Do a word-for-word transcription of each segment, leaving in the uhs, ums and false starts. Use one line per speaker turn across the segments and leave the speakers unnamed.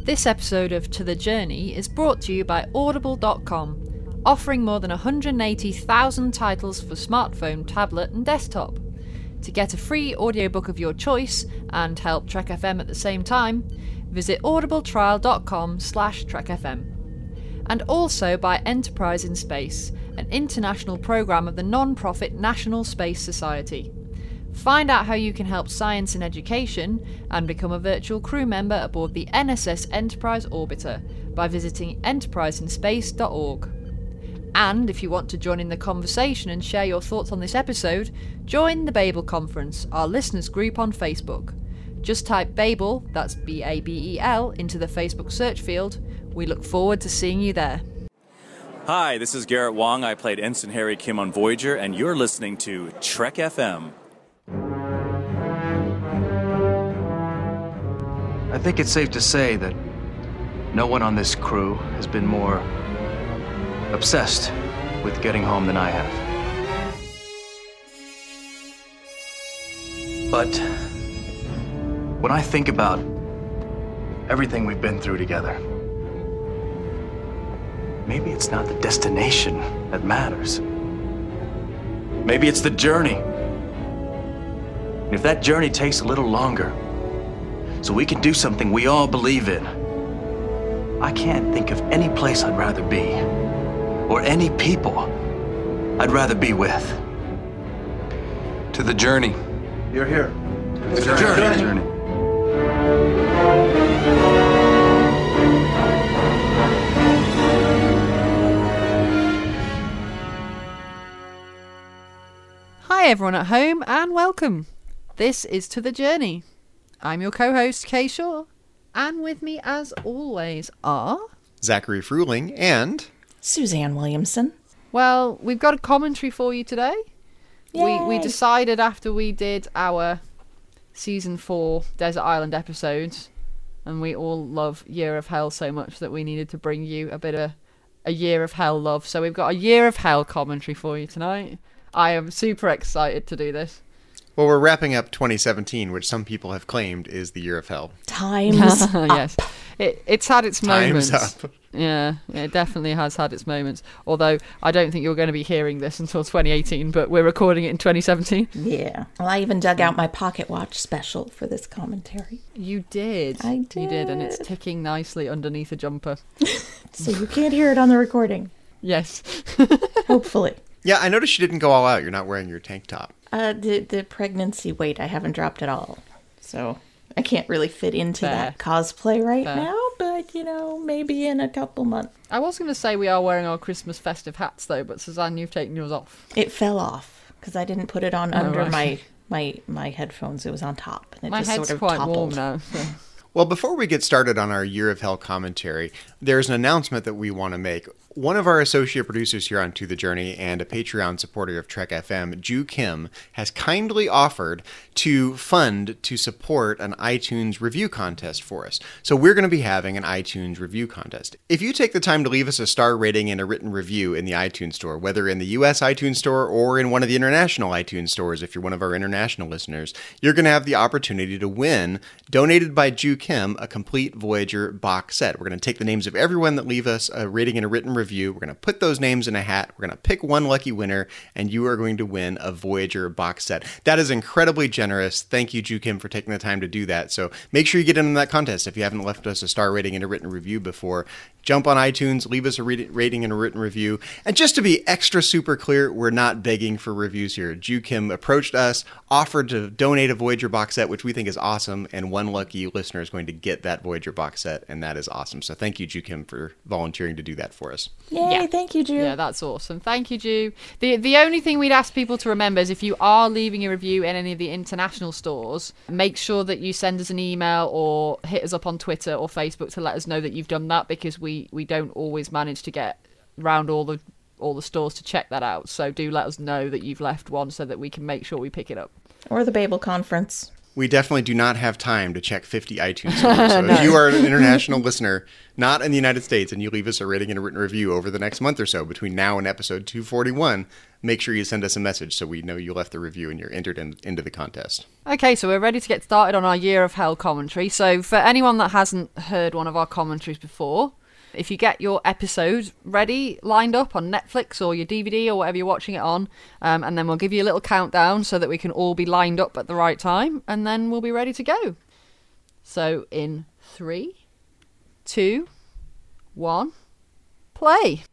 This episode of To The Journey is brought to you by Audible dot com, offering more than one hundred eighty thousand titles for smartphone, tablet and desktop. To get a free audiobook of your choice and help Trek F M at the same time, visit audibletrial dot com slash Trek F M. And also by Enterprise in Space, an international programme of the non-profit National Space Society. Find out how you can help science and education and become a virtual crew member aboard the N S S Enterprise Orbiter by visiting enterprise in space dot org. And if you want to join in the conversation and share your thoughts on this episode, join the Babel Conference, our listeners group on Facebook. Just type Babel, that's B A B E L, into the Facebook search field. We look forward to seeing you there.
Hi, this is Garrett Wong. I played Ensign Harry Kim on Voyager, and you're listening to Trek F M.
I think it's safe to say that no one on this crew has been more obsessed with getting home than I have. But when I think about everything we've been through together, maybe it's not the destination that matters. Maybe it's the journey. And if that journey takes a little longer, so we can do something we all believe in, I can't think of any place I'd rather be, or any people I'd rather be with.
To the journey.
You're here.
To the journey. journey. journey.
Hi everyone at home and welcome. This is To The Journey. I'm your co-host, Kay Shaw, and with me, as always, are...
Zachary Fruling and...
Suzanne Williamson.
Well, we've got a commentary for you today.
Yay.
We we decided after we did our Season four Desert Island episodes, and we all love Year of Hell so much that we needed to bring you a bit of a Year of Hell love. So we've got a Year of Hell commentary for you tonight. I am super excited to do this.
Well, we're wrapping up twenty seventeen, which some people have claimed is the Year of Hell.
Time's up.
Yes, it, it's had its moments.
Time's up.
Yeah, it definitely has had its moments. Although I don't think you're going to be hearing this until twenty eighteen, but we're recording it in twenty seventeen.
Yeah. Well, I even dug out my pocket watch special for this commentary.
You did.
I did.
You did, and it's ticking nicely underneath a jumper.
So you can't hear it on the recording.
Yes.
Hopefully.
Yeah, I noticed you didn't go all out. You're not wearing your tank top.
Uh, the, the pregnancy weight, I haven't dropped at all. So I can't really fit into
Fair.
that cosplay right
Fair.
now, but, you know, maybe in a couple months.
I was going to say we are wearing our Christmas festive hats, though, but Suzanne, you've taken yours off.
It fell off because I didn't put it on
Oh,
under
right.
my, my, my headphones. It was on top, and it
My
just
head's
sort of
quite
toppled.
warm now. So.
Well, before we get started on our Year of Hell commentary, there's an announcement that we want to make. One of our associate producers here on To The Journey and a Patreon supporter of Trek F M, Ju Kim, has kindly offered to fund to support an iTunes review contest for us. So we're going to be having an iTunes review contest. If you take the time to leave us a star rating and a written review in the iTunes store, whether in the U S iTunes store or in one of the international iTunes stores, if you're one of our international listeners, you're going to have the opportunity to win, donated by Ju Kim, a complete Voyager box set. We're going to take the names of everyone that leave us a rating and a written review. We're going to put those names in a hat. We're going to pick one lucky winner, and you are going to win a Voyager box set. That is incredibly generous. Thank you, Ju Kim, for taking the time to do that. So make sure you get in that contest. If you haven't left us a star rating and a written review before, jump on iTunes, leave us a rating and a written review. And just to be extra super clear, we're not begging for reviews here. Ju Kim approached us, offered to donate a Voyager box set, which we think is awesome, and one lucky listener is going to get that Voyager box set, and that is awesome. So thank you, Ju Kim, for volunteering to do that for us.
Yay,
Yeah.
thank you, Ju.
Yeah, that's awesome. Thank you, Ju. The the only thing we'd ask people to remember is if you are leaving a review in any of the international stores, make sure that you send us an email or hit us up on Twitter or Facebook to let us know that you've done that, because we, we don't always manage to get round all the all the stores to check that out. So do let us know that you've left one so that we can make sure we pick it up.
Or the Babel Conference.
We definitely do not have time to check fifty iTunes reviews. So if you are an international listener, not in the United States, and you leave us a rating and a written review over the next month or so between now and episode two forty-one, make sure you send us a message so we know you left the review and you're entered in, into the contest.
Okay, so we're ready to get started on our Year of Hell commentary. So for anyone that hasn't heard one of our commentaries before, if you get your episode ready, lined up on Netflix or your D V D or whatever you're watching it on, um, and then we'll give you a little countdown so that we can all be lined up at the right time, and then we'll be ready to go. So in three, two, one, play.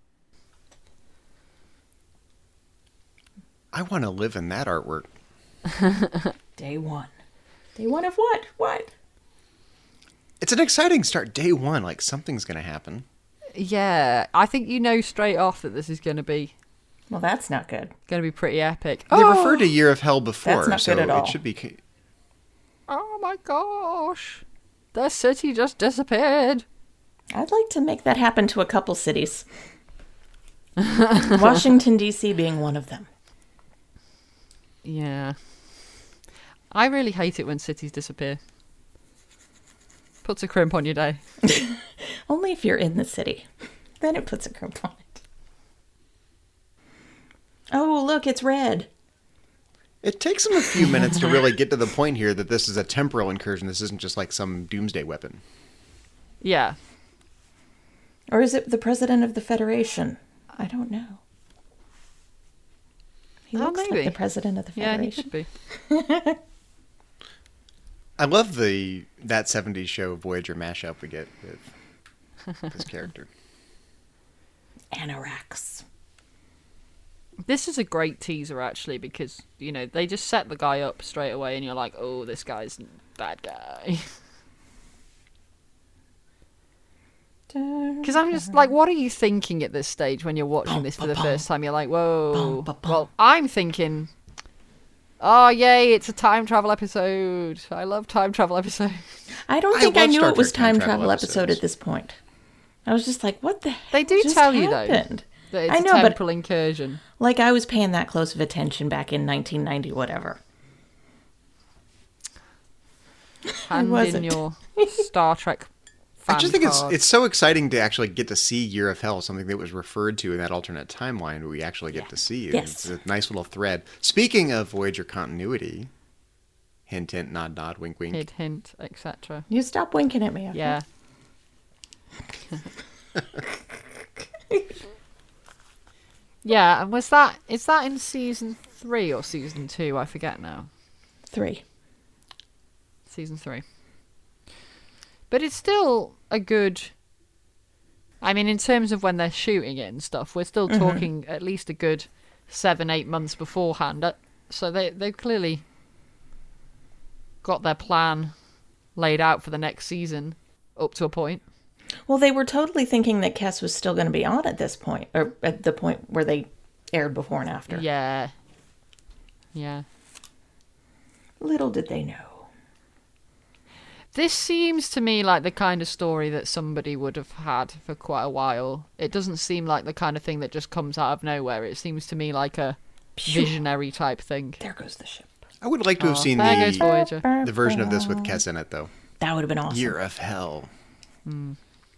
I want to live in that artwork.
Day one. Day one of what? What?
It's an exciting start. Day one, like something's going to happen.
Yeah, I think you know straight off that this is going to be
Well, that's not good.
going to be pretty epic.
They
Oh!
referred to Year of Hell before,
That's not
so
good at all.
it should be...
Oh my gosh. The city just disappeared.
I'd like to make that happen to a couple cities. Washington, D C being one of them.
Yeah. I really hate it when cities disappear. Puts a crimp on your day.
Only if you're in the city. Then it puts a crimp on it. Oh, look, it's red.
It takes them a few minutes to really get to the point here that this is a temporal incursion. This isn't just like some doomsday weapon.
Yeah.
Or is it the president of the Federation? I don't know. He
Oh,
looks
maybe.
like the president of the
Yeah, he
Federation.
could be.
I love the that seventies show Voyager mashup we get with this character.
Anorax.
This is a great teaser, actually, because, you know, they just set the guy up straight away and you're like, oh, this guy's a bad guy. Because I'm just like, what are you thinking at this stage when you're watching this for the first time? You're like, whoa. Well, I'm thinking, oh, yay, it's a time travel episode. I love time travel episodes.
I don't
I
think I,
love
knew
Star
it was
Trek time
time
travel
travel episode
episodes.
at this point. I was just like, what the hell
They do
just
tell you, though,
happened?
that it's
I
a
know, but
temporal incursion.
like I was paying that close of attention back in nineteen ninety, whatever.
Hand in
wasn't.
your Star Trek fan
I just think it's
card.
it's so exciting to actually get to see Year of Hell, something that was referred to in that alternate timeline, we actually get to see. And
Yes.
It's a nice little thread. Speaking of Voyager continuity, hint, hint, nod, nod, wink, wink.
Hint, hint, et cetera.
You stop winking at me. Okay?
Yeah. Yeah, and was that is that in season three or season two? I forget now.
Three.
Season three. But it's still a good. I mean, in terms of when they're shooting it and stuff, we're still talking at least a good seven, eight months beforehand. Uh, So they they've clearly got their plan laid out for the next season up to a point.
Well, they were totally thinking that Kess was still going to be on at this point, or at the point where they aired before and after.
Yeah. Yeah.
Little did they know.
This seems to me like the kind of story that somebody would have had for quite a while. It doesn't seem like the kind of thing that just comes out of nowhere. It seems to me like a visionary type thing.
There goes the ship.
I would like to have
Oh,
seen
there goes
the,
Voyager.
the version of this with Kess in it, though.
That would have been awesome.
Year of Hell.
Hmm.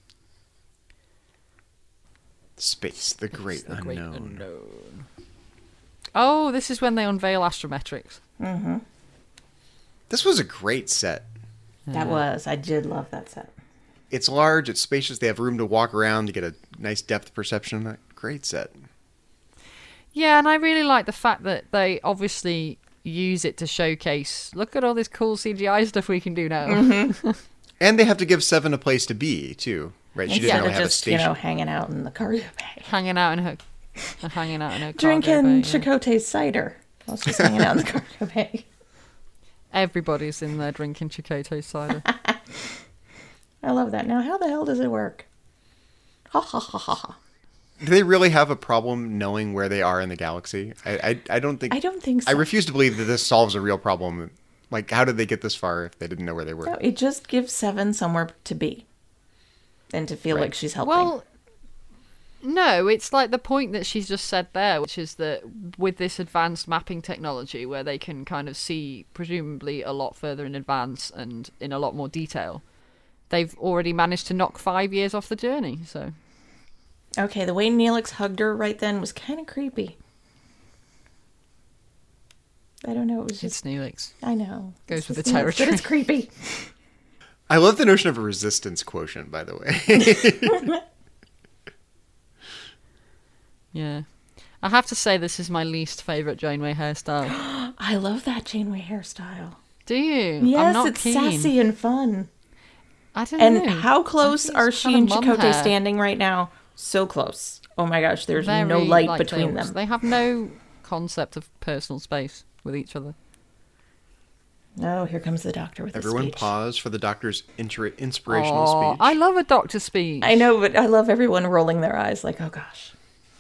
Space, the great
The
unknown.
great unknown. Oh, this is when they unveil astrometrics.
This was a great set.
That was. I did love that set.
It's large, it's spacious, they have room to walk around, you get a nice depth perception. Great set.
Yeah, and I really like the fact that they obviously use it to showcase, look at all this cool C G I stuff we can do now.
Mm-hmm.
And they have to give Seven a place to be, too. Right? She
Instead
didn't really
of
have a
just, you
station.
know, hanging out in the cargo bay.
hanging out in her, hanging out in her cargo
Drinking
bay, yeah.
Chakotay's cider. I was just hanging out in the cargo bay.
Everybody's in there drinking Chakotay cider.
I love that. Now, how the hell does it work? Ha ha ha ha ha.
Do they really have a problem knowing where they are in the galaxy? I, I, I don't think...
I don't think so.
I refuse to believe that this solves a real problem. Like, how did they get this far if they didn't know where they were?
No, it just gives Seven somewhere to be. And to feel
Right.
like she's helping.
Well, No, it's like the point that she's just said there, which is that with this advanced mapping technology where they can kind of see presumably a lot further in advance and in a lot more detail, they've already managed to knock five years off the journey, so...
Okay, the way Neelix hugged her right then was kind of creepy. I don't know, it was just...
It's Neelix.
I know.
Goes
It's
with
just
the
Neelix,
territory.
But it's creepy.
I love the notion of a resistance quotient, by the way.
Yeah. I have to say this is my least favourite Janeway hairstyle.
I love that Janeway hairstyle.
Do you?
Yes,
I'm not
it's
keen.
sassy and fun.
I don't
And
know.
how close
I think
are
it's
she
kind
and
of mum
Chakotay
hair.
standing right now? So close. Oh my gosh, there's
Very
no light
like
between
they,
them.
They have no concept of personal space with each other.
Oh, here comes the doctor with
Everyone
a speech.
pause for the doctor's inter- inspirational
Aw,
speech.
I love a doctor speech.
I know, but I love everyone rolling their eyes like, oh gosh.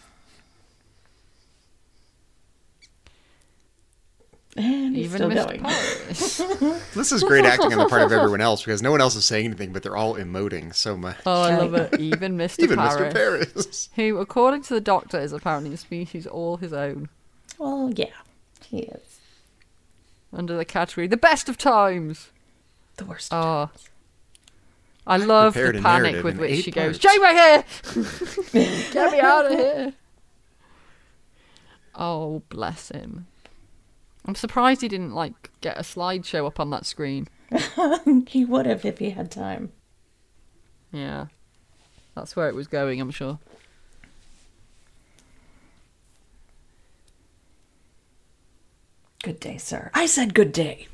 And he's
Even
still
Mister
going.
Paris.
This is great acting on the part of everyone else because no one else is saying anything, but they're all emoting so much.
Oh, I love it. Even Mister
Even
Paris.
Mister Paris.
Who, according to the doctor, is apparently a species all his own.
Well, yeah, he is.
Under the category, the best of times.
The worst.
Oh. I love the
prepared a
panic
narrative
with
in
which
eight
she goes,
parts.
Janeway here! Get me out of here! Oh, bless him. I'm surprised he didn't, like, get a slideshow up on that screen.
He would have if he had time.
Yeah. That's where it was going, I'm sure.
Good day, sir. I said good day.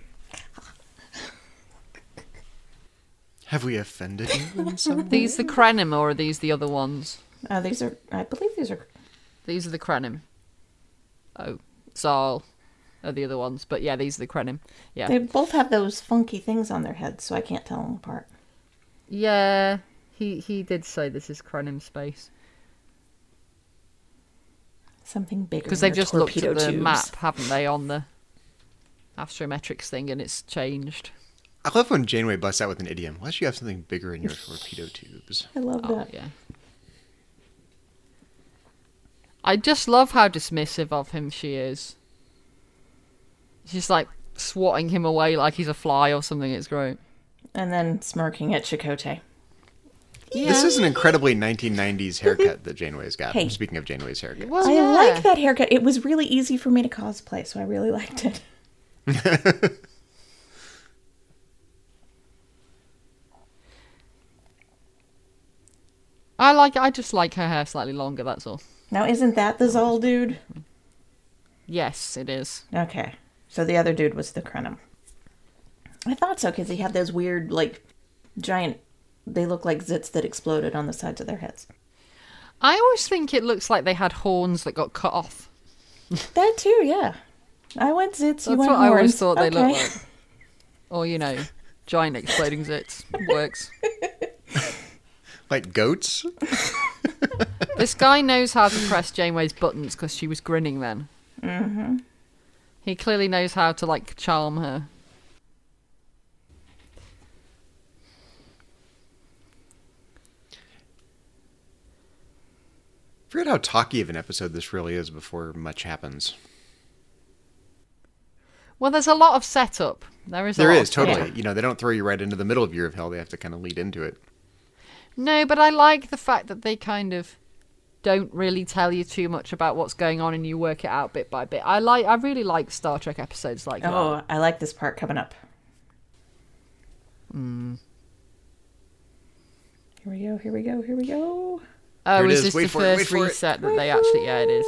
Have we offended you in some way?
These the Krenim, or are these the other ones?
Uh, these are, I believe these are,
These are the Krenim. Oh, Zal are the other ones. But yeah, these are the Krenim. Yeah.
they both have those funky things on their heads, so I can't tell them apart.
Yeah, he, he did say this is Krenim space.
Something bigger.
Because
in
they've
their
just looked
torpedo
at the
tubes.
map, haven't they, on the astrometrics thing, and it's changed.
I love when Janeway busts out with an idiom. Why should you have something bigger in your torpedo tubes?
I love
Oh,
that.
yeah. I just love how dismissive of him she is. She's like swatting him away like he's a fly or something. It's great.
And then smirking at Chakotay.
This is an incredibly nineteen nineties haircut that Janeway's got.
Hey.
Speaking of Janeway's haircut.
Well,
I
yeah.
like that haircut. It was really easy for me to cosplay, so I really liked it.
I like. I just like her hair slightly longer. That's all.
Now, isn't that the Zol dude?
Yes, it is.
Okay. So the other dude was the Krenim. I thought so, because he had those weird, like, giant... They look like zits that exploded on the sides of their heads.
I always think it looks like they had horns that got cut off.
That too, yeah. I went zits, you
That's
went
what
horns.
I always thought they
okay.
looked like. Or, you know, giant exploding zits. Works.
Like goats?
This guy knows how to press Janeway's buttons because she was grinning then.
Mm-hmm.
He clearly knows how to, like, charm her.
I forget how talky of an episode this really is before much happens.
Well, there's a lot of setup. There is a
There
lot
is,
of setup.
totally. You know, they don't throw you right into the middle of Year of Hell. They have to kind of lead into it.
No, but I like the fact that they kind of don't really tell you too much about what's going on and you work it out bit by bit. I like. I really like Star Trek episodes like that.
Oh, I like this part coming up.
Mm.
Here we go, here we go, here we go.
Oh,
Here it
is
is.
this
Wait
the
for it, wait
first
for it.
reset that they actually... Yeah, it is.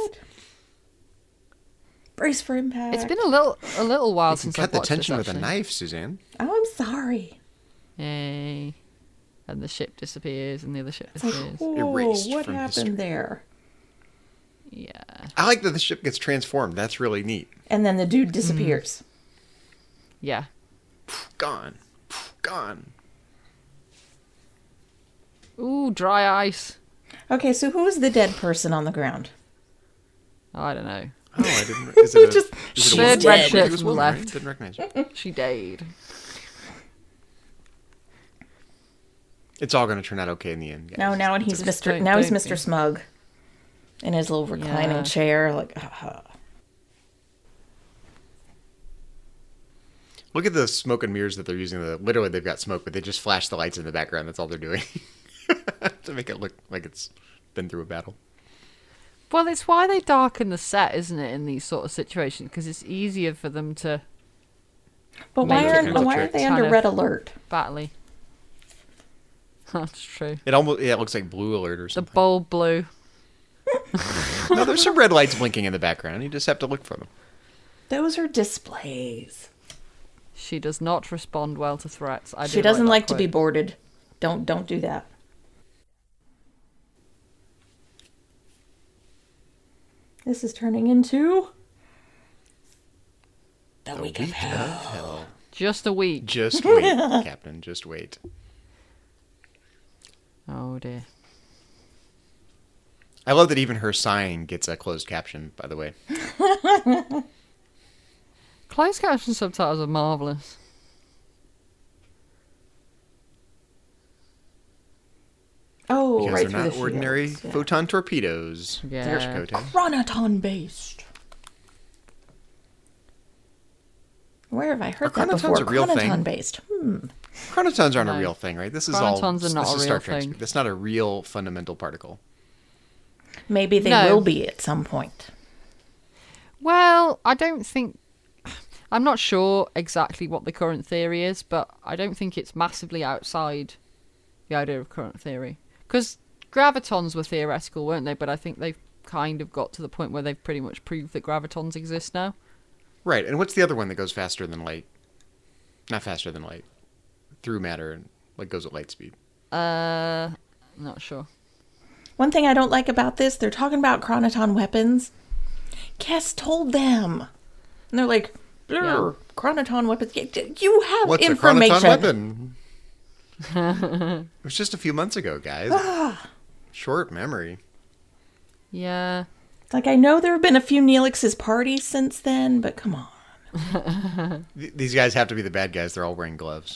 Brace for impact.
It's been a little a little while
You can
since
cut
I've
the
watched
tension
this,
with a
actually.
knife, Suzanne.
Oh, I'm sorry.
Yay. And the ship disappears and the other ship
It's like,
disappears.
whoa,
Erased
what
from
happened
history.
there?
Yeah.
I like that the ship gets transformed. That's really neat.
And then the dude disappears.
Yeah.
Gone. Gone.
Ooh, dry ice.
Okay, so who's the dead person on the ground?
I don't know.
Oh, I didn't. Is it a,
Just-
is it a
Third
woman?
red
It
shirt
was
from the
woman, right?
left.
Didn't recognize you.
She died.
It's all going to turn out okay in the end, guys.
No, now and he's
Just
Mister
don't-
Now he's
don't
Mister
be.
Smug. In his little reclining
Yeah.
chair, like, uh,
Look at the smoke and mirrors that they're using. The, literally, they've got smoke, but they just flash the lights in the background. That's all they're doing to make it look like it's been through a battle.
Well, it's why they darken the set, isn't it, in these sort of situations? Because it's easier for them to
but why
Make it
aren't
kind of
why
trick.
aren't they
Kind
under
of-
red alert?
battle. That's true.
It almost yeah, it looks like blue alert or
The
something.
bold blue.
No, there's some red lights blinking in the background. You just have to look for them.
Those are displays.
She does not respond well to threats. I
She
do
doesn't
that
like to be
quote.
boarded. Don't don't do that. This is turning into the week of hell.
Hell.
Just a week.
Just wait, Captain. Just wait.
Oh dear.
I love that even her sighing gets a closed caption, by the way.
Closed caption subtitles are marvellous.
Oh,
Because
right
they're
through
not
the
ordinary
shields, yeah.
photon torpedoes.
Yeah.
There's Kote.
Chronoton based. Where have I heard
Are
that
chronotons
before?
a real thing?
Chronoton based. Hmm.
Chronotons aren't a
No.
real thing, right? This is all.
Chronotons are not
this
a
is
real
Star Trek.
thing.
That's not a real fundamental particle.
Maybe they
No.
will be at some point.
Well, I don't think. I'm not sure exactly what the current theory is, but I don't think it's massively outside the idea of current theory. Because gravitons were theoretical, weren't they? But I think they've kind of got to the point where they've pretty much proved that gravitons exist now.
Right. And what's the other one that goes faster than light? Not faster than light. Through matter and like goes at light speed.
Uh, not sure.
One thing I don't like about this, they're talking about chronoton weapons. Kess told them. And they're like, "Brr, chronoton weapons. You have
What's
information.
a chronoton weapon? It was just a few months ago, guys. Short memory.
Yeah.
Like, I know there have been a few Neelix's parties since then, but come on.
Th- these guys have to be the bad guys. They're all wearing gloves.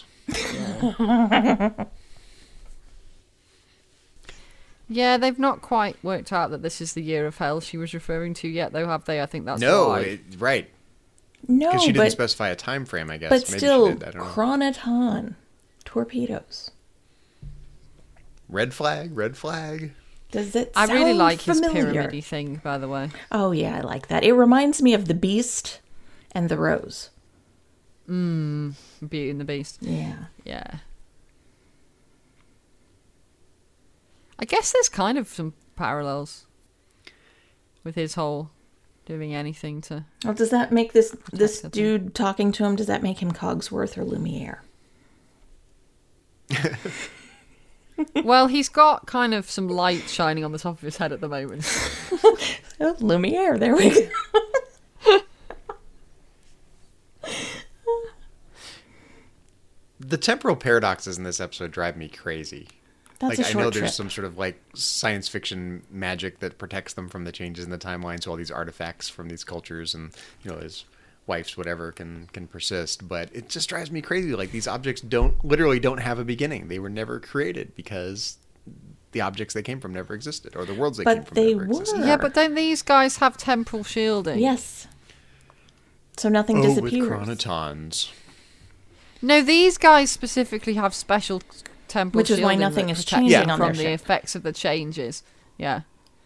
Yeah, they've not quite worked out that this is the year of hell she was referring to yet, though, have they? I think that's
no,
why.
it, right.
No,
Because she didn't
but,
specify a time frame, I guess.
but
Maybe
still,
she did. I don't know.
chronoton torpedoes.
Red flag, red flag.
Does it
I
sound
really like
familiar?
his pyramid thing, by the way.
Oh, yeah, I like that. It reminds me of the Beast and the Rose.
Beauty and the Beast.
Yeah.
Yeah. I guess there's kind of some parallels with his whole doing anything to...
Well, does that make this this
the thing.
dude talking to him, does that make him Cogsworth or Lumiere?
Well, he's got kind of some light shining on the top of his head at the moment.
Oh, Lumiere, there we go.
The temporal paradoxes in this episode drive me crazy.
That's
like
a
I
short
know
trip.
there's some sort of like science fiction magic that protects them from the changes in the timeline, so all these artifacts from these cultures and you know his wife's whatever can can persist. But it just drives me crazy. Like these objects don't literally don't have a beginning. They were never created because the objects they came from never existed, or the worlds they
But
came from
they
never existed.
were.
Yeah, but don't these guys have temporal shielding?
Yes. So nothing
Oh, with
disappears.
chronotons.
No, these guys specifically have special temporal
Which is why
shielding
nothing
that
is
protects
changing
them
on
from
their
the
ship.
effects of the changes. Yeah.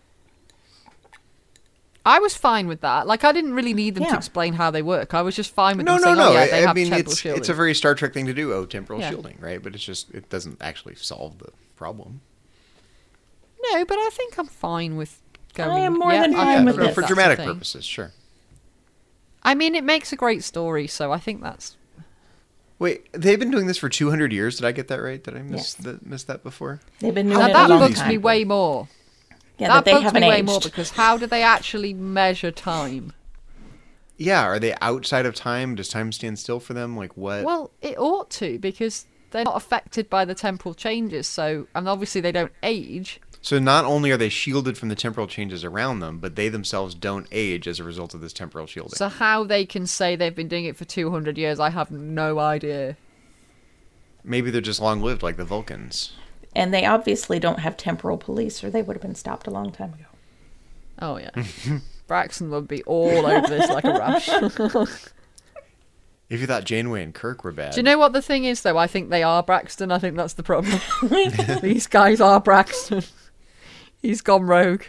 I was fine with that. Like, I didn't really need them to
Yeah.
explain how they work. I was just fine with
No,
them
no,
saying,
no.
oh, yeah,
I,
they
I
have
mean,
temporal
it's
shielding.
it's a very Star Trek thing to do. Oh, temporal
Yeah.
shielding, right? But it's just it doesn't actually solve the problem.
No, but I think I'm fine with going...
I am more
yeah,
than
I
fine
can
with
prove
this.
for
that's a
dramatic
thing.
purposes, sure.
I mean, it makes a great story, so I think that's...
Wait, they've been doing this for two hundred years. Did I get that right? Did I miss
Yes.
the, miss that before?
They've been doing
Now,
it a
that
long
bugs
time.
me way more.
Yeah,
that
that they
bugs
haven't
me way
aged.
more, because how do they actually measure time?
Yeah, are they outside of time? Does time stand still for them? Like what?
Well, it ought to, because they're not affected by the temporal changes, so... And obviously they don't age.
So not only are they shielded from the temporal changes around them, but they themselves don't age as a result of this temporal shielding.
So how they can say they've been doing it for two hundred years, I have no idea.
Maybe they're just long-lived like the Vulcans.
And they obviously don't have temporal police, or they would have been stopped a long time ago.
Oh, yeah. Braxton would be all over this like a rash.
If you thought Janeway and Kirk were bad.
Do you know what the thing is, though? I think they are Braxton. I think that's the problem. These guys are Braxton. He's gone rogue.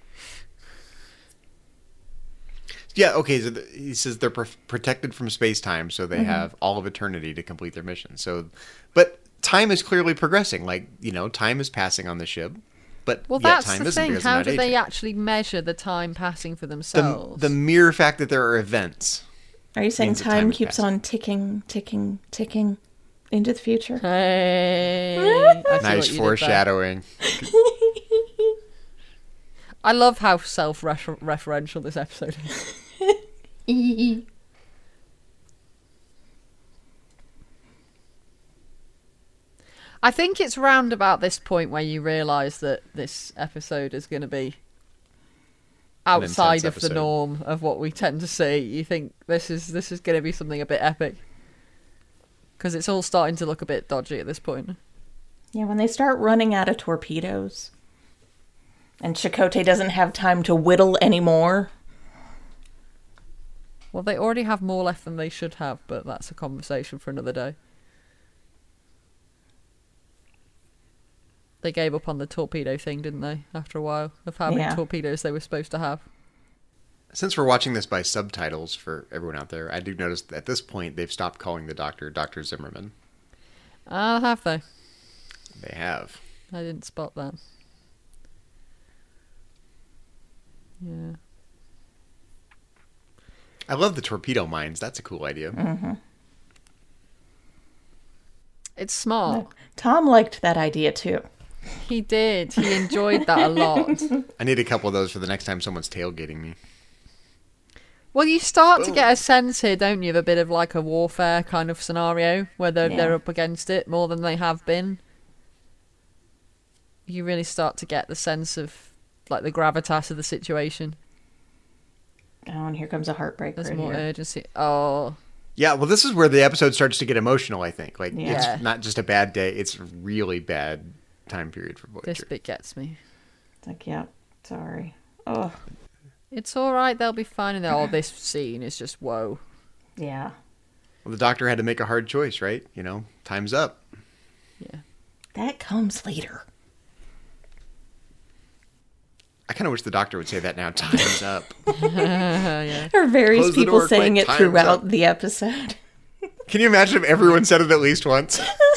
Yeah, okay, so the, he says they're pr- protected from space-time, so they
Mm-hmm.
have all of eternity to complete their mission. So, but time is clearly progressing. Like, you know, time is passing on the ship, but
Well,
yet
that's
time
the
isn't
thing.
because they're
How
not
do they
aging.
actually measure the time passing for
The,
themselves?
the mere fact that there are events.
Are you saying
Means that
time,
time is
keeps
passing.
on ticking, ticking, ticking into the future?
Hey, I see what
Nice
you did there.
foreshadowing.
I love how self-referential this episode is. I think it's round about this point where you realise that this episode is going to be outside
intense
of the
episode.
norm of what we tend to see. You think this is this is going to be something a bit epic because it's all starting to look a bit dodgy at this point.
Yeah, when they start running out of torpedoes and Chakotay doesn't have time to whittle anymore.
Well, they already have more left than they should have, but that's a conversation for another day. They gave up on the torpedo thing, didn't they, after a while, of how many
Yeah.
torpedoes they were supposed to have.
Since we're watching this by subtitles for everyone out there, I do notice that at this point they've stopped calling the doctor Doctor Zimmerman.
Ah, have they?
They have.
I didn't spot that. Yeah.
I love the torpedo mines. That's a cool idea.
Mm-hmm.
It's smart.
Tom liked that idea too.
He did. He enjoyed that a lot.
I need a couple of those for the next time someone's tailgating me.
Well, you start to
Boom.
get a sense here, don't you, of a bit of like a warfare kind of scenario where they're,
Yeah.
they're up against it more than they have been. You really start to get the sense of like the gravitas of the situation.
Oh, and here comes a heartbreaker.
There's more
here.
urgency. Oh,
Yeah, well, this is where the episode starts to get emotional, I think. Like,
Yeah.
it's not just a bad day, it's a really bad time period for
this
Voyager.
bit gets me.
It's like, yeah, sorry. Oh,
It's all right. They'll be fine. And all this scene is just whoa.
yeah.
Well, the doctor had to make a hard choice, right? You know, time's up.
Yeah.
That comes later.
I kind of wish the doctor would say that now. Time's up.
yeah.
There are various
Close the
people
door,
saying
quick,
it
time's
throughout
up.
the episode.
Can you imagine if everyone said it at least once?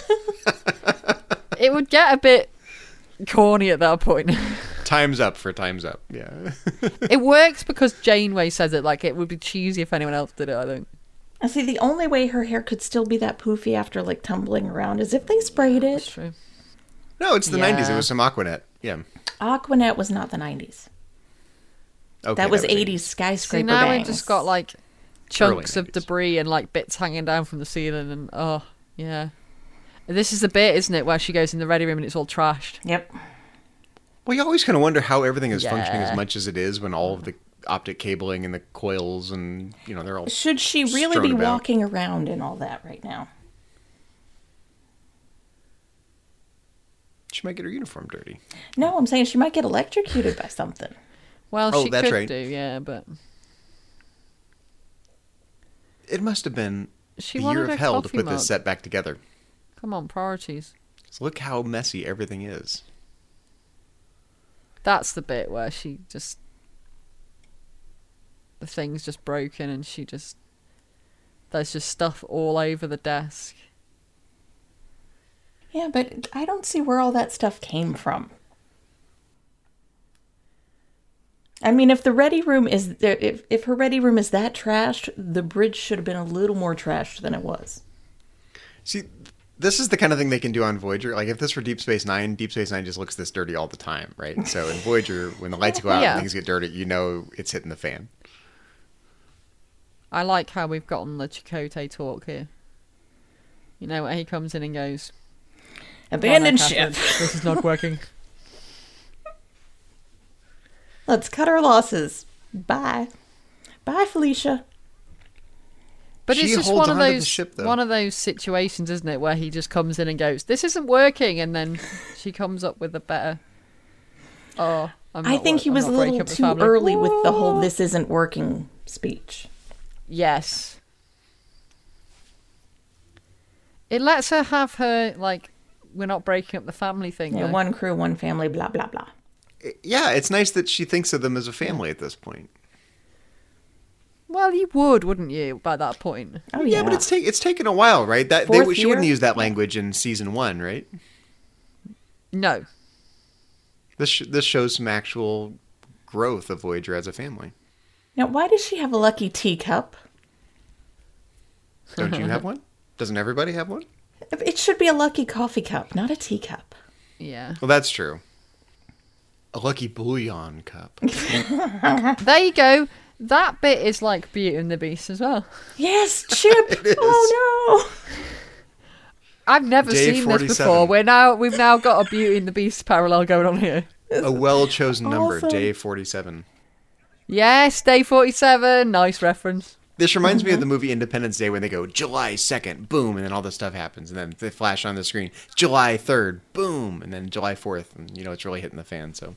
It would get a bit corny at that point.
Time's up for time's up. Yeah.
It works because Janeway says it. Like, it would be cheesy if anyone else did it, I think.
I see. The only way her hair could still be that poofy after like tumbling around is if they sprayed
That's
it.
true.
No, it's the
Yeah.
nineties. It was some Aquanet. Yeah.
Aquanet was not the nineties.
Okay,
that was
eighties.
eighties skyscraper
See, now
bangs.
we've just got like chunks
Early
of
nineties.
debris and like bits hanging down from the ceiling, and oh yeah, this is the bit, isn't it, where she goes in the ready room and it's all trashed.
Yep.
Well, you always kind of wonder how everything is functioning
Yeah.
as much as it is when all of the optic cabling and the coils and, you know, they're all...
Should she really
Strewn
be
about.
walking around in all that right now?
She might get her uniform dirty.
No, I'm saying she might get electrocuted by something.
Well,
Oh,
she
that's
could
right.
do, yeah, but
It must have been
she
a
wanted
year
a
of hell to
coffee
put
mug.
this set back together.
Come on, priorities.
So look how messy everything is.
That's the bit where she just the thing's just broken and she just there's just stuff all over the desk.
Yeah, but I don't see where all that stuff came from. I mean, if the ready room is there, if if her ready room is that trashed, the bridge should have been a little more trashed than it was.
See, this is the kind of thing they can do on Voyager. Like, if this were Deep Space Nine, Deep Space Nine just looks this dirty all the time, right? So in Voyager, when the lights go out
Yeah.
and things get dirty, you know it's hitting the fan.
I like how we've gotten the Chakotay talk here. You know, where he comes in and goes,
Abandoned
"Come on,
ship.
Catherine, this is not working."
Let's cut our losses. Bye. Bye, Felicia.
But
She
it's just
holds
one of
onto the
those
ship, though.
one of those situations, isn't it, where he just comes in and goes, "This isn't working," and then she comes up with a better. Oh, I'm
I
not
think
wor-
he
I'm
was
not
a
breaking
little
up the
too
family.
early with the whole "this isn't working" speech.
Yes. It lets her have her, like, we're not breaking up the family thing.
Yeah,
though.
one crew, one family, blah blah blah.
Yeah, it's nice that she thinks of them as a family at this point.
Well, you would, wouldn't you, by that point?
Oh
Yeah,
yeah,
but it's ta- it's taken a while, right? That they,
Fourth
she wouldn't
year?
use that language in season one, right?
No.
This sh- this shows some actual growth of Voyager as a family.
Now, why does she have a lucky teacup?
Don't you have one? Doesn't everybody have one?
It should be a lucky coffee cup, not a teacup.
Yeah.
Well, that's true. A lucky bouillon cup.
There you go. That bit is like Beauty and the Beast as well.
Yes, Chip. Oh no.
I've never
Day
seen this
forty-seven.
before. We're now we've now got a Beauty and the Beast parallel going on here.
A well-chosen number,
awesome.
day forty-seven.
Yes, day forty-seven. Nice reference.
This reminds me of the movie Independence Day when they go July second, boom, and then all this stuff happens, and then they flash on the screen. July third, boom, and then July fourth, and you know it's really hitting the fan. So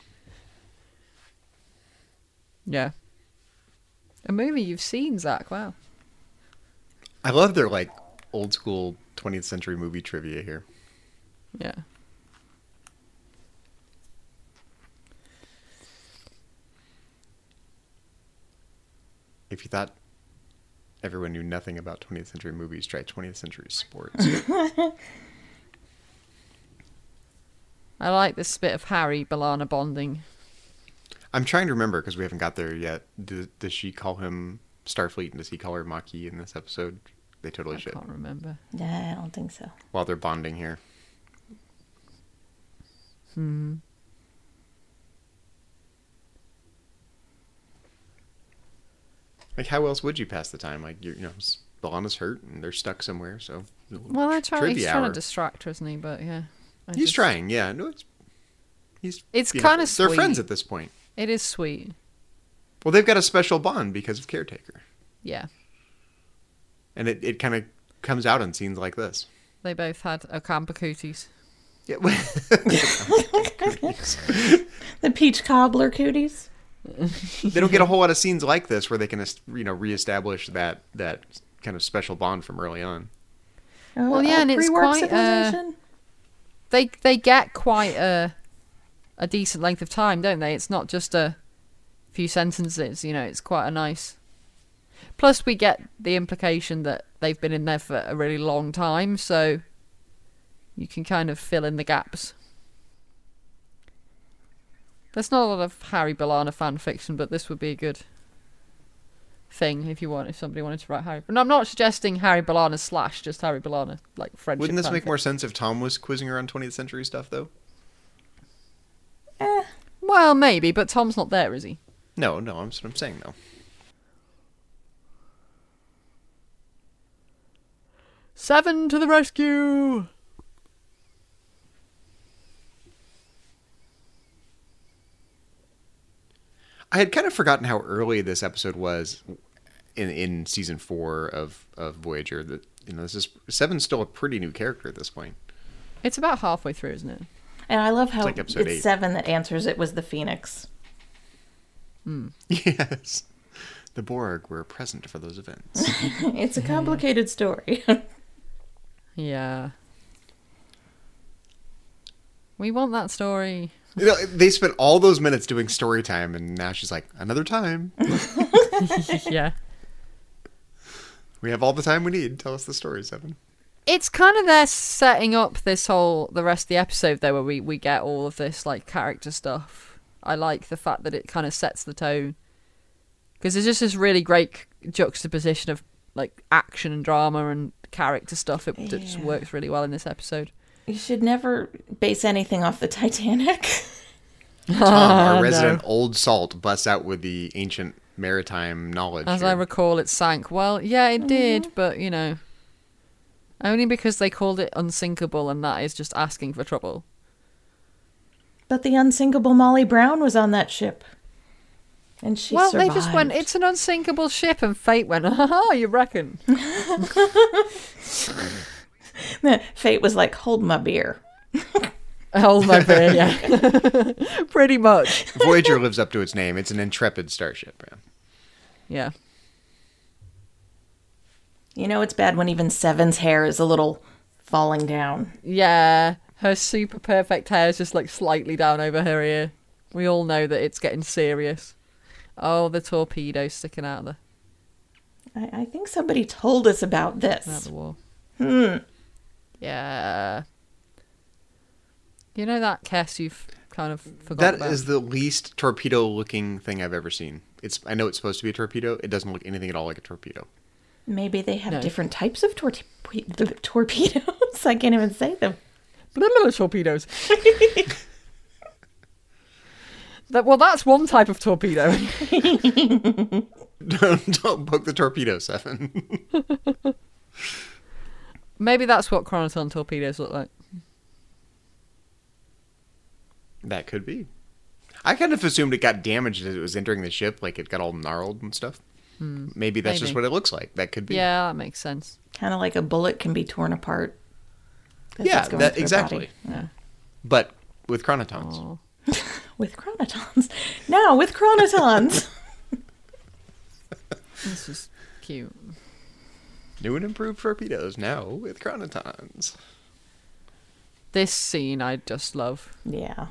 Yeah. A movie you've seen, Zach. Wow.
I love their like old school twentieth century movie trivia here.
Yeah.
If you thought everyone knew nothing about twentieth century movies, try twentieth century sports.
I like this bit of Harry B'Elanna bonding.
I'm trying to remember because we haven't got there yet. Does, does she call him Starfleet and does he call her Maquis in this episode? They totally
I
should.
can't remember.
Yeah, I don't think so.
While they're bonding here.
Hmm.
Like, how else would you pass the time? Like, you're, you know, B'Elanna's hurt and they're stuck somewhere, so...
Well, I try, he's
trivia
trying
hour.
to distract her, isn't he? But yeah. I
He's
just-
trying, yeah. No, it's... He's,
It's
you know,
kinda
They're
sweet.
friends at this point.
It is sweet.
Well, they've got a special bond because of Caretaker.
Yeah.
And it, it kind of comes out in scenes like this.
They both had Ocampa cooties.
Yeah.
The peach cobbler cooties.
They don't get a whole lot of scenes like this where they can, you know, reestablish that that kind of special bond from early on.
Oh,
Well, yeah,
a
and it's
pre-warp
quite, uh,
civilization?
They they get quite a a decent length of time, don't they? It's not just a few sentences, you know, it's quite a nice... Plus we get the implication that they've been in there for a really long time, so you can kind of fill in the gaps. There's not a lot of Harry B'Elanna fan fiction, but this would be a good thing if you want, if somebody wanted to write Harry. But I'm not suggesting Harry B'Elanna slash just Harry B'Elanna, like friendship.
Wouldn't this make
fanfic.
more sense if Tom was quizzing her on twentieth century stuff, though?
Eh,
Well, maybe, but Tom's not there, is he?
No, no, I'm, that's what I'm saying, though.
Seven to the rescue!
I had kind of forgotten how early this episode was in in season four of, of Voyager. That you know, this is Seven's still a pretty new character at this point.
It's about halfway through, isn't it?
and I love how
like
it's
episode eight.
Seven that answers it was the Phoenix.
Yes, the Borg were present for those events.
It's a complicated story.
Yeah. We want that story.
You know, they spent all those minutes doing story time, and now she's like, another time.
Yeah.
We have all the time we need. Tell us the story, Seven.
It's kind of there setting up this whole, the rest of the episode, though, where we, we get all of this, like, character stuff. I like the fact that it kind of sets the tone. Because there's just this really great juxtaposition of, like, action and drama and character stuff. It just
Yeah.
works really well in this episode.
You should never base anything off the Titanic.
Tom, our
no.
resident old salt, busts out with the ancient maritime knowledge.
As
here.
I recall, it sank. Well, yeah, it did, but, you know, only because they called it unsinkable, and that is just asking for trouble.
But the unsinkable Molly Brown was on that ship. And she
well,
survived.
they just went, it's an unsinkable ship, and Fate went, ha, you reckon?
Fate was like, hold my beer.
Hold my beer, yeah. Pretty much.
Voyager lives up to its name. It's an intrepid starship. Yeah.
Yeah.
You know it's bad when even Seven's hair is a little falling down.
Yeah. Her super perfect hair is just like slightly down over her ear. We all know that it's getting serious. Oh, the torpedo sticking out of the,
I, I think somebody told us about
out
this.
the wall.
Hmm.
Yeah. You know that Kess you've kind of forgotten
That
about?
is the least torpedo-looking thing I've ever seen. It's. I know it's supposed to be a torpedo. It doesn't look anything at all like a torpedo.
Maybe they have
No.
different types of tor- torpedoes. I can't even say them.
Blah, blah, blah, torpedoes. That, well, that's one type of torpedo.
don't, don't poke the torpedo, Seven.
Maybe that's what Chronoton torpedoes look like.
That could be. I kind of assumed it got damaged as it was entering the ship, like it got all gnarled and stuff. Hmm. Maybe that's just
maybe.
what it looks like. That could be.
Yeah, that makes sense.
Kind of like a bullet can be torn apart. as
Yeah,
it's going
that,
through a
exactly.
body. Yeah.
But with chronotons.
Oh.
With chronotons. Now with chronotons.
This is cute.
New and improved torpedoes now with chronotons.
This scene I just love.
Yeah.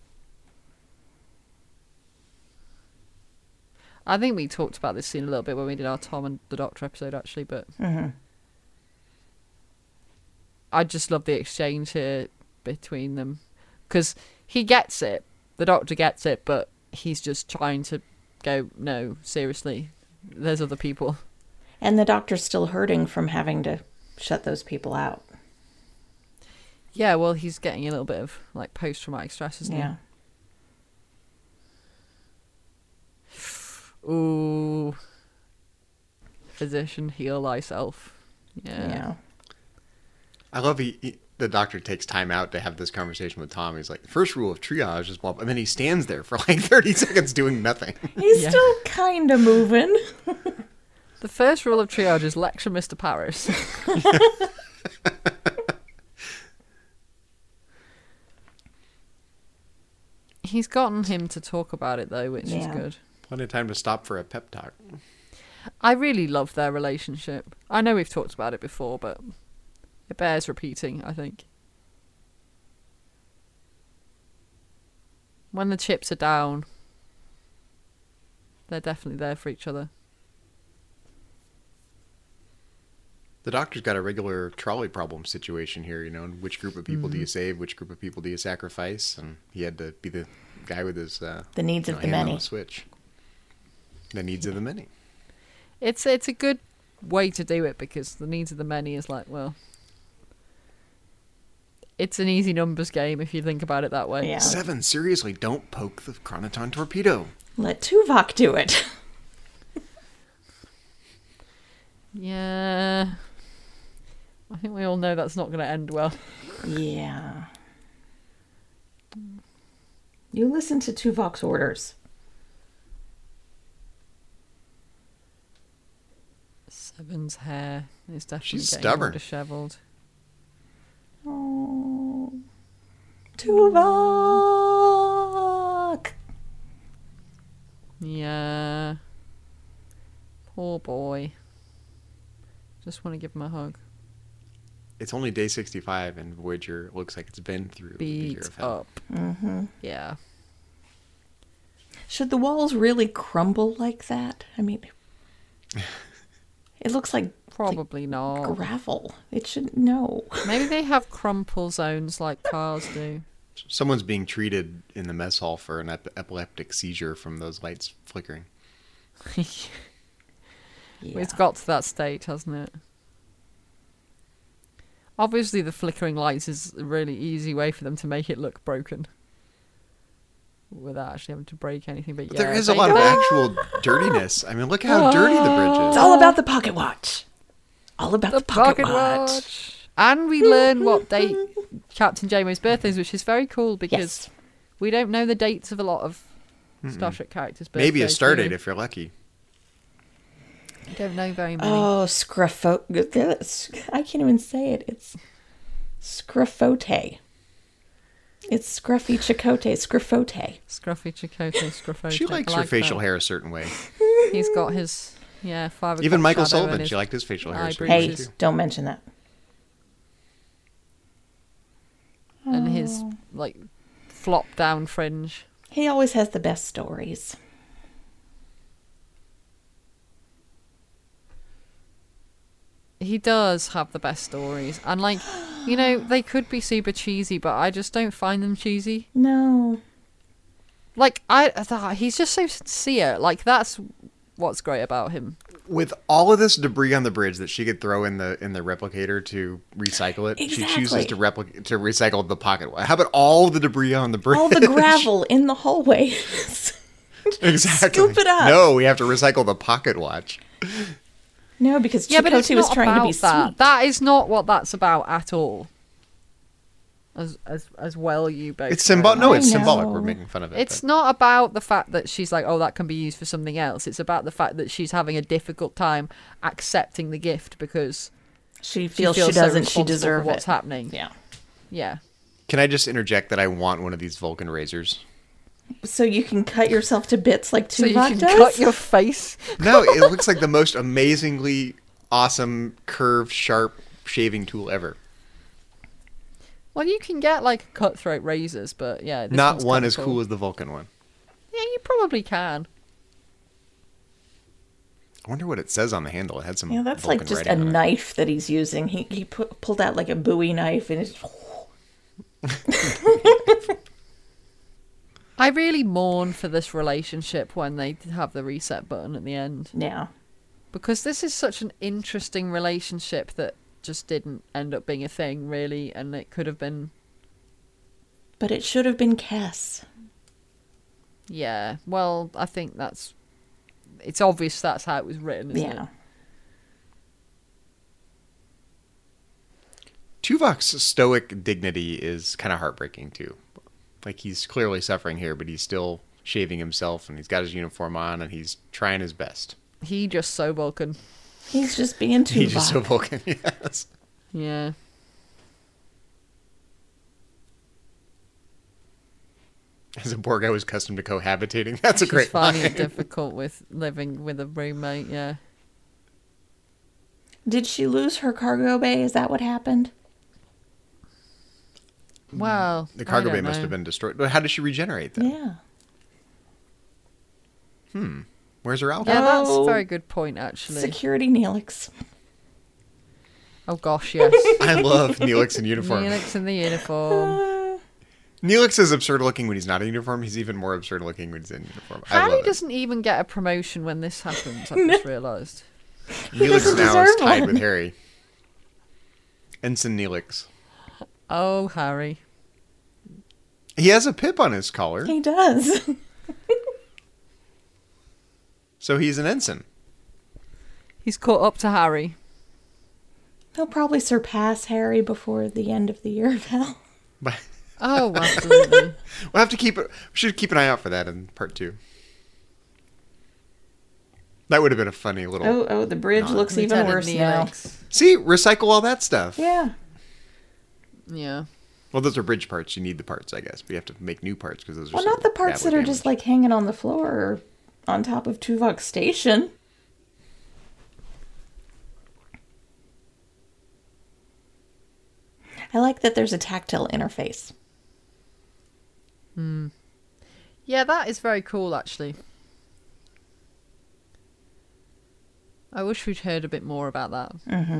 I think we talked about this scene a little bit when we did our Tom and the Doctor episode, actually, but
Mm-hmm.
I just love the exchange here between them. Because he gets it, the Doctor gets it, but he's just trying to go, no, seriously, there's other people.
And the Doctor's still hurting from having to shut those people out.
Yeah, well, he's getting a little bit of, like, post-traumatic stress, isn't
Yeah.
he? Ooh. Physician, heal thyself. Yeah.
Yeah.
I love he, he, the Doctor takes time out to have this conversation with Tom. He's like, the first rule of triage is blah, blah. And then he stands there for like thirty seconds doing nothing.
He's
Yeah.
still kind of moving.
The first rule of triage is lecture Mister Paris. He's gotten him to talk about it, though, which is
Yeah.
good.
Plenty of time to stop for a pep talk.
I really love their relationship. I know we've talked about it before, but it bears repeating, I think. When the chips are down, they're definitely there for each other.
The Doctor's got a regular trolley problem situation here, you know, and which group of people
Mm-hmm.
do you save, which group of people do you sacrifice, and he had to be the guy with his uh,
The needs
you know,
of the
hand on
many.
the switch. The needs of the many.
It's it's a good way to do it because the needs of the many is like, well, it's an easy numbers game if you think about it that way.
Yeah.
Seven, seriously, don't poke the chronoton torpedo.
Let Tuvok do it.
Yeah. I think we all know that's not going to end well.
Yeah. You listen to Tuvok's orders.
Seven's hair is definitely
She's
getting
stubborn.
more dishevelled.
Oh, Tuvok.
Yeah. Poor boy. Just want to give him a hug.
It's only day sixty-five, and Voyager looks like it's been through the year
Beat
of hell.
up.
Mm-hmm.
Yeah.
Should the walls really crumble like that? I mean, it looks like
Probably not.
gravel. It should no.
Maybe they have crumple zones like cars do.
Someone's being treated in the mess hall for an ep- epileptic seizure from those lights flickering.
Yeah.
It's got to that state, hasn't it? Obviously, the flickering lights is a really easy way for them to make it look broken. Without actually having to break anything. But,
But
yeah,
there is a
they-
lot of
they-
actual dirtiness. I mean, look how dirty the bridge
It's
is.
all about the pocket watch. All about the,
the
pocket,
pocket
watch.
watch. And we learn what date Captain Jamo's birthday is, which is very cool because
Yes.
we don't know the dates of a lot of Star Trek characters' birthdays.
Maybe a star
do we?
date if you're lucky.
We don't know very many.
Oh, scruffo. I can't even say it. It's scruffote. It's Scruffy Chicote, Scruffote.
Scruffy Chakotay, Scruffote.
She likes
I
her
like
facial
that.
hair a certain way.
He's got his, yeah, five
Even
o'clock
Michael
shadow
Sullivan,
and his
she liked his facial hair a
eye
certain way
Hey,
breeches.
too.
don't mention that.
and his, like, flop down fringe.
He always has the best stories.
He does have the best stories. And, like, you know, they could be super cheesy, but I just don't find them cheesy.
No.
Like, I, I thought he's just so sincere. Like, that's what's great about him.
With all of this debris on the bridge that she could throw in the in the replicator to recycle it, she chooses
Exactly.
to replic to recycle the pocket watch. How about all the debris on the bridge?
All the gravel in the hallway.
Exactly.
Scoop it up.
No, we have to recycle the pocket watch.
No, because
Yeah, but it's
Chakotay was
not
trying to
about
be
that.
sweet.
That is not what that's about at all. As as as well, you both.
It's
know.
symbolic. No,
I
it's symbolic.
know.
We're making fun of it.
It's
but-
not about the fact that she's like, oh, that can be used for something else. It's about the fact that she's having a difficult time accepting the gift because
She
she
feels she,
feels so
doesn't. She
responsible for
deserves
what's
it.
happening.
Yeah.
Yeah.
Can I just interject that I want one of these Vulcan razors?
So you can cut yourself to bits like
So you
Tuvok
can
does?
cut your face.
No, it looks like the most amazingly awesome curved, sharp shaving tool ever.
Well, you can get like cutthroat razors, but yeah, this
Not
one's
one
kinda
as cool as the Vulcan one.
Yeah, you probably can.
I wonder what it says on the handle. It had some.
Yeah, that's
Vulcan
like just a
writing on it.
knife that he's using. He he put, pulled out like a Bowie knife and it's.
I really mourn for this relationship when they have the reset button at the end.
Yeah.
Because this is such an interesting relationship that just didn't end up being a thing, really, and it could have been.
But it should have been Cass.
Yeah, well, I think that's. It's obvious that's how it was written, isn't
Yeah.
it?
Tuvok's stoic dignity is kind of heartbreaking too. Like he's clearly suffering here, but he's still shaving himself and he's got his uniform on and he's trying his best.
He just so Vulcan.
He's just being Tuvok.
He's just so Vulcan, yes.
Yeah.
As a Borg, I was accustomed to cohabitating. That's a
She's
great
finding
line.
it difficult with living with a roommate, yeah.
Did she lose her cargo bay? Is that what happened?
Well,
The cargo
I
bay
don't
must
know.
have been destroyed. But how did she regenerate then?
Yeah.
Where's her alcohol?
Yeah, that's
Oh.
a very good point, actually.
Security Neelix.
Oh gosh, yes.
I love Neelix in uniform.
Neelix in the uniform.
Neelix is absurd looking when he's not in uniform. He's even more absurd looking when he's in uniform. I
Harry
love it.
doesn't even get a promotion when this happens, I've just realised.
Neelix
doesn't
now is
deserve
tied
one.
with Harry. Ensign Neelix.
Oh, Harry.
He has a pip on his collar,
He does.
so he's an ensign.
He's caught up to Harry.
He'll probably surpass Harry before the end of the year of hell.
But
Oh, absolutely.
we'll have to keep it. We should keep an eye out for that in part two. That would have been a funny little.
Oh, oh, the bridge looks even
Lieutenant
worse now.
Neelix.
See, recycle all that stuff.
Yeah.
Yeah.
Well, those are bridge parts. You need the parts, I guess. But you have to make new parts because those are.
Well,
so
not the parts that
badly
are just
damaged.
like hanging on the floor or on top of Tuvok Station. I like that there's a tactile interface.
Yeah, that is very cool, actually. I wish we'd heard a bit more about that.
Mm-hmm.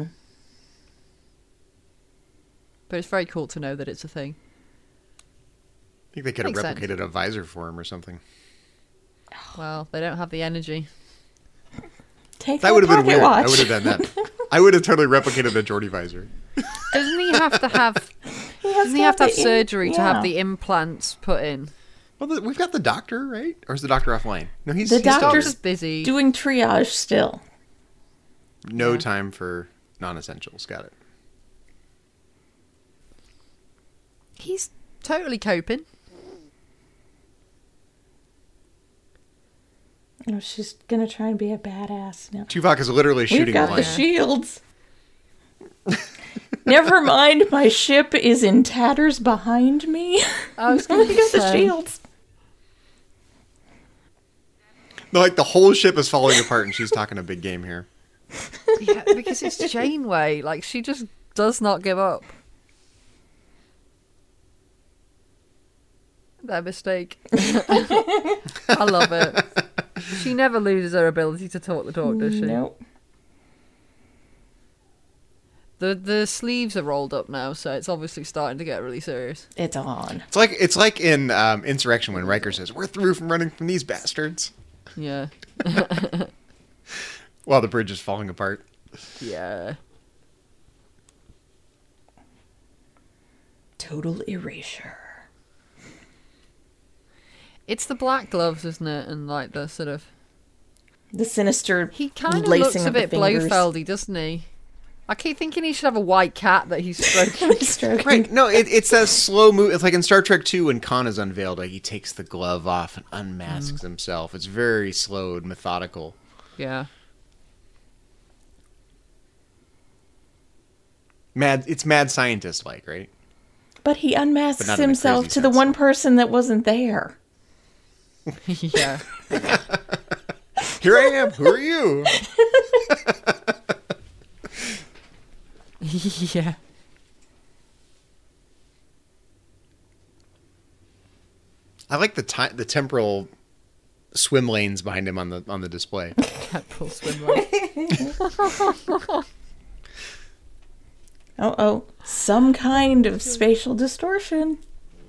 But it's very cool to know that it's a thing.
I think they could have
Makes sense.
replicated a visor for him or something.
Well, they don't have the energy.
Take
That
the
would have been
pocket
weird.
watch.
I would have done that. I would have totally replicated the Geordie visor.
Doesn't he have to have?
He has
Doesn't he have to have
the in-
surgery to
yeah.
have the implants put in?
Well, the, we've got the doctor, right? Or is the doctor offline? No, he's,
The
he's still
doctor's-
here.
Doctor's busy.
doing triage still.
No
Yeah.
time for non-essentials. Got it.
He's totally coping.
Oh, she's gonna try and be a badass now.
Tuvok is literally shooting
We've got
a
the
line.
shields. Never mind, my ship is in tatters behind me.
I was
Look
going to
at the
say.
shields.
Like the whole ship is falling apart, and she's talking a big game here.
Yeah, because it's Janeway. Like, she just does not give up. That mistake. I love it. She never loses her ability to talk the talk, does she?
Nope.
The the sleeves are rolled up now, so it's obviously starting to get really serious.
It's on.
It's like it's like in um, Insurrection when Riker says, "We're through from running from these bastards,"
Yeah.
while the bridge is falling apart.
Yeah.
Total erasure.
It's the black gloves, isn't it? And like the sort of
The sinister
he kind of
lacing
looks a
of the
bit
fingers.
Blofeldy, doesn't he? I keep thinking he should have a white cat that he's stroking.
Stroking.
Right? No, it, it's a slow move. It's like in Star Trek two when Khan is unveiled. Like he takes the glove off and unmasks himself. It's very slow and methodical.
Yeah.
Mad. It's mad scientist like, right?
But he
But
unmasks
not in a
himself
crazy
to the
sense.
one person that wasn't there.
Yeah.
Here I am. Who are you?
Yeah.
I like the ti- the temporal swim lanes behind him on the on the display.
Temporal swim lane.
Oh, oh. Some kind of spatial distortion.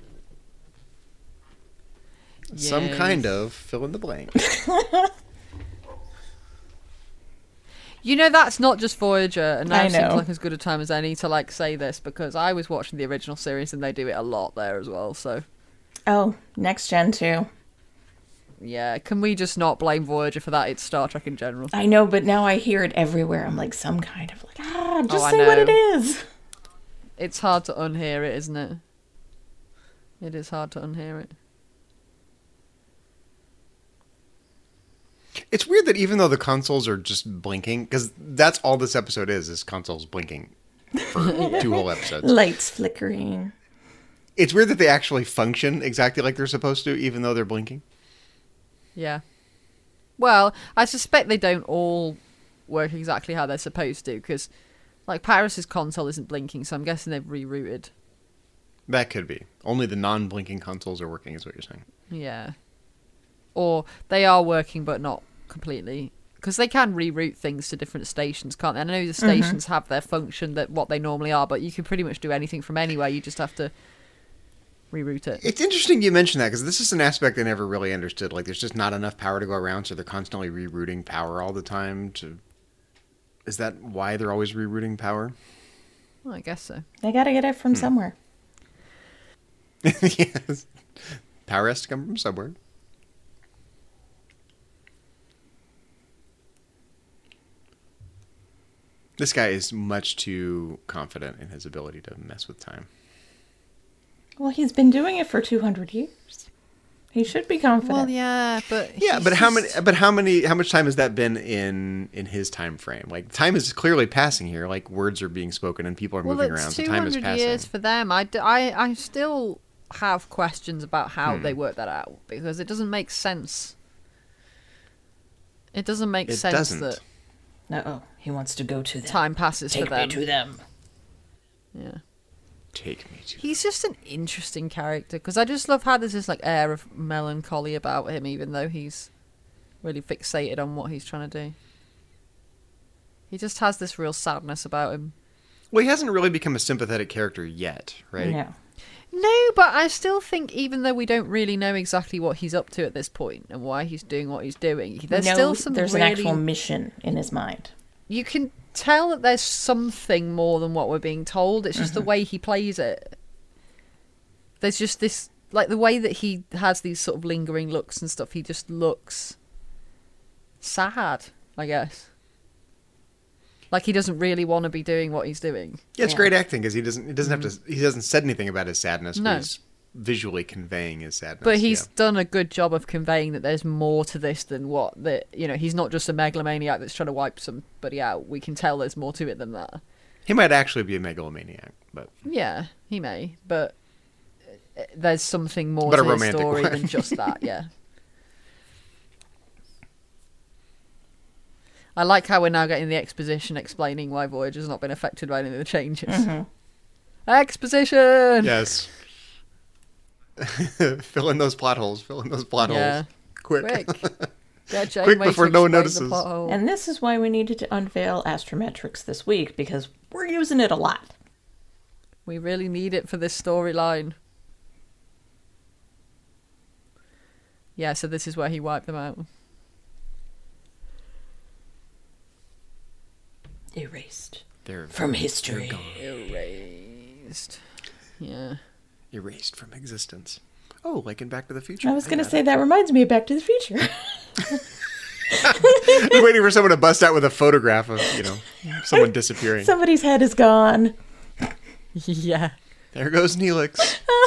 Some
Yes.
kind of fill in the blank.
You know, that's not just Voyager, and now
I
seems
know.
like as good a time as any to like say this because I was watching the original series and they do it a lot there as well. So
Oh, next gen too.
yeah, can we just not blame Voyager for that? It's Star Trek in general.
I know, but now I hear it everywhere. I'm like, some kind of like, ah, just
Oh, I
say what it
know.
is.
It's hard to unhear it, isn't it? It is hard to unhear it.
It's weird that even though the consoles are just blinking, because that's all this episode is, is consoles blinking for two whole episodes.
Lights flickering.
It's weird that they actually function exactly like they're supposed to, even though they're blinking.
Yeah. Well, I suspect they don't all work exactly how they're supposed to, because, like, Paris's console isn't blinking, so I'm guessing they've rerouted.
That could be. Only the non-blinking consoles are working, is what you're saying.
Yeah. Or they are working, but not completely. Because they can reroute things to different stations, can't they? I know the stations have their function, that what they normally are, but you can pretty much do anything from anywhere. You just have to reroute it.
It's interesting you mention that, because this is an aspect I never really understood. Like, there's just not enough power to go around, so they're constantly rerouting power all the time. To Is that why they're always rerouting power?
Well, I guess so.
They gotta get it from somewhere.
Yes. Power has to come from somewhere. This guy is much too confident in his ability to mess with time.
Well, he's been doing it for two hundred years. He should be confident.
Well, yeah, but
Yeah,
he's
but how many?
just-
But how many? How much time has that been in in his time frame? Like time is clearly passing here. Like words are being spoken and people are
Well,
moving
it's
around. So
two
time is
hundred
passing.
years for them. I, d- I, I still have questions about how
Hmm.
they work that out because it doesn't make sense. It doesn't make
It
sense
doesn't.
that
Uh-oh. He wants to go to them.
time passes
Take
for them.
me to them.
Yeah.
Take me to.
He's just an interesting character because I just love how there's this like air of melancholy about him, even though he's really fixated on what he's trying to do. He just has this real sadness about him.
Well, he hasn't really become a sympathetic character yet, right?
No.
No, but I still think even though we don't really know exactly what he's up to at this point and why he's doing what he's doing, there's
no,
still some
there's
really...
an actual mission in his mind.
You can tell that there's something more than what we're being told. It's just the way he plays it. There's just this, like the way that he has these sort of lingering looks and stuff. He just looks sad, I guess. Like he doesn't really want to be doing what he's doing.
Yeah, it's
Yeah.
great acting because he doesn't. He doesn't have to. He hasn't said anything about his sadness.
No.
But he's visually conveying his sadness.
But he's
yeah.
done a good job of conveying that there's more to this than what that you know. He's not just a megalomaniac that's trying to wipe somebody out. We can tell there's more to it than that.
He might actually be a megalomaniac, but
Yeah, he may, but uh, there's something more
But a
to his
romantic
story
one.
than just that, yeah. I like how we're now getting the exposition explaining why Voyager's not been affected by any of the changes.
Mm-hmm.
Exposition!
yes. Fill in those plot holes. Fill in those plot
Yeah.
holes. Quick.
Quick. Get Janeway
Quick
to
before no one
explain
notices.
the plot hole.
And this is why we needed to unveil Astrometrics this week, because we're using it a lot.
We really need it for this storyline. Yeah, so this is where he wiped them out.
Erased
They're
from history.
Erased. Yeah.
erased from existence. Oh, like in Back to the Future.
I was going to
got
say, that reminds me of Back to the Future.
it. Just waiting for someone to bust out with a photograph of, you know, someone disappearing.
Somebody's head is gone.
Yeah.
There goes Neelix.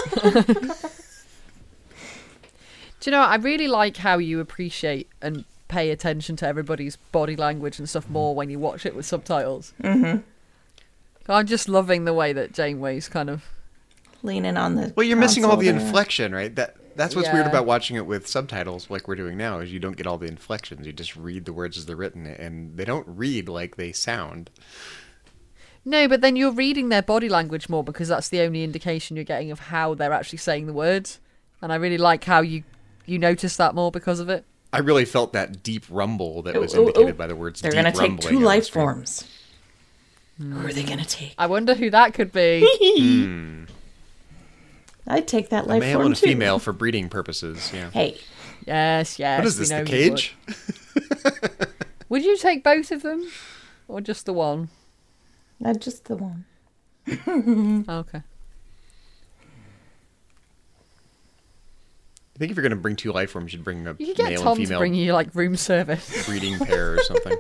Do you know, I really like how you appreciate and pay attention to everybody's body language and stuff more when you watch it with subtitles.
Mm-hmm.
I'm just loving the way that Janeway's kind of...
Leaning on the
Well, you're missing all the
console there.
inflection, right? That That's what's weird
Yeah.
about watching it with subtitles like we're doing now, is you don't get all the inflections. You just read the words as they're written, and they don't read like they sound.
No, but then you're reading their body language more because that's the only indication you're getting of how they're actually saying the words. And I really like how you, you notice that more because of it.
I really felt that deep rumble that was
Ooh, ooh,
indicated
ooh.
by the words
They're
deep
going to take
rumbling
two
on the
life
screen.
forms. Who are they going to take?
I wonder who that could be.
Hmm.
I'd take that
A
life
male
form
and a
too.
female for breeding purposes, yeah.
Hey,
Yes, yes.
What is
we
this,
know
the
you would.
cage?
Would you take both of them? Or just the one?
not just the one.
Okay.
I think if you're going to bring two life forms, you should bring a
You could get
male
Tom
and
to
female
bring you, like, room service.
breeding pair or something.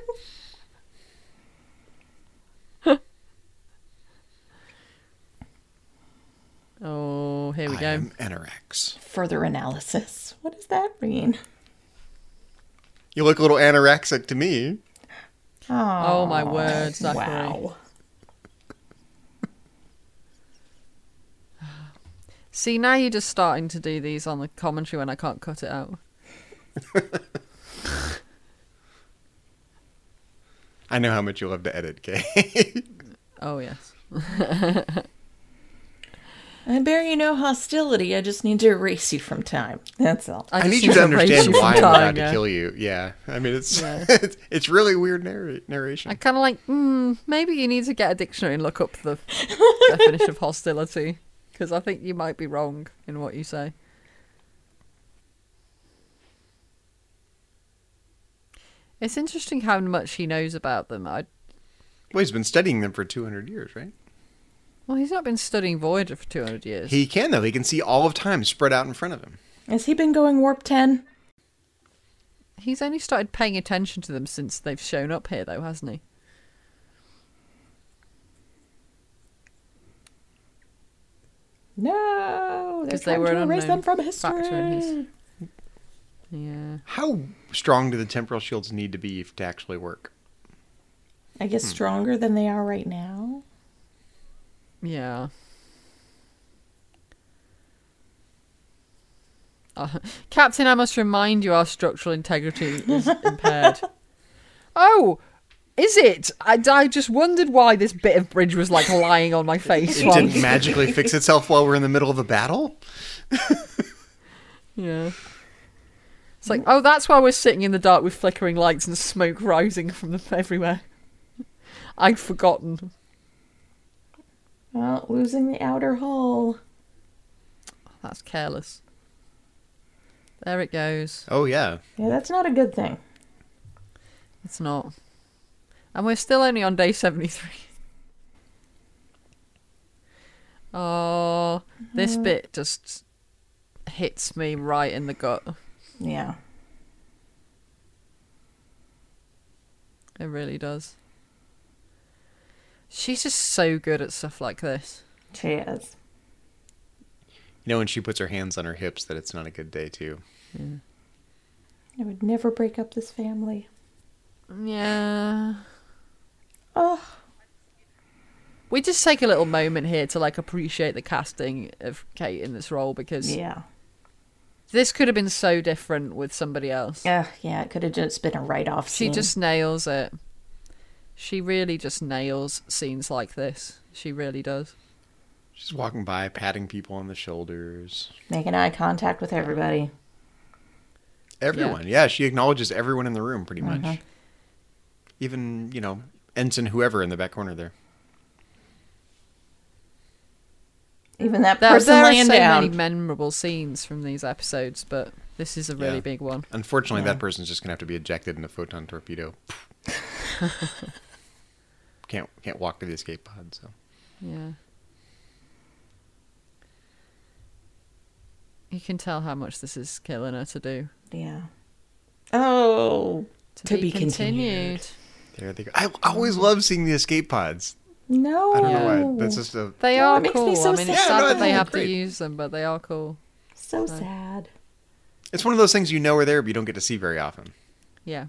Oh, here we
I
go.
am Anorex.
Further analysis. What does that mean?
You look a little anorexic to me.
Oh, my word, Zachary.
Wow.
See, now you're just starting to do these on the commentary when I can't cut it out.
I know how much you love to edit, Kay.
Oh, yes.
I bear you no hostility. I just need to erase you from time. That's all.
I
just
need you to
erase
understand
you from
why I'm
time,
about
yeah.
to kill you. Yeah, I mean it's
Yeah.
it's, it's really weird narr- narration.
I kind of like, hmm, maybe you need to get a dictionary and look up the definition of hostility. Because I think you might be wrong in what you say. It's interesting how much he knows about them. I,
Well, he's been studying them for two hundred years, right?
well, he's not been studying Voyager for two hundred years.
He can though. He can see all of time spread out in front of him.
Has he been going warp ten?
He's only started paying attention to them since they've shown up here, though, hasn't he?
No, they're
'Cause they
trying
were
to
an
erase
unknown
them from
factor in his-
history.
Yeah.
How strong do the temporal shields need to be to actually work?
I guess stronger than they are right now.
Yeah. Uh, Captain, I must remind you our structural integrity is impaired. Oh, is it? I, I just wondered why this bit of bridge was like lying on my face.
It
while-
didn't magically fix itself while we're in the middle of a battle?
Yeah. It's like, oh, that's why we're sitting in the dark with flickering lights and smoke rising from them everywhere. I'd forgotten.
Well, losing the outer hull.
That's careless. There it goes.
Oh yeah.
Yeah, that's not a good thing.
It's not. And we're still only on day seventy-three. Oh, this bit just hits me right in the gut.
Yeah.
It really does. She's just so good at stuff like this.
She is.
You know when she puts her hands on her hips that it's not a good day too.
I would never break up this family.
Yeah.
Oh,
We just take a little moment here to like appreciate the casting of Kate in this role because
Yeah.
this could have been so different with somebody else.
Uh, yeah, it could have just been a write-off
She
scene.
just nails it. She really just nails scenes like this. She really does.
She's walking by, patting people on the shoulders.
Making eye contact with everybody.
Everyone. Yeah, she acknowledges everyone in the room pretty much.
Mhm.
Even, you know, Ensign whoever in the back corner there.
Even that
There,
person
there are
laying
so
down.
many memorable scenes from these episodes, but this is a really
Yeah.
big one.
Unfortunately,
Yeah.
that person's just going to have to be ejected in a photon torpedo. can't can't walk to the escape pod, so.
Yeah. You can tell how much this is killing her to do.
Yeah. Oh,
To,
To
be,
be
continued.
continued.
There they go. I I always love seeing the escape pods.
no.
I don't know why. That's just a...
They
Oh,
are
it makes me
cool.
so
I mean, it's
sad.
sad
Yeah, no,
that they
they're
have
great.
to use them, but they are cool.
So sad.
It's one of those things you know are there, but you don't get to see very often.
Yeah.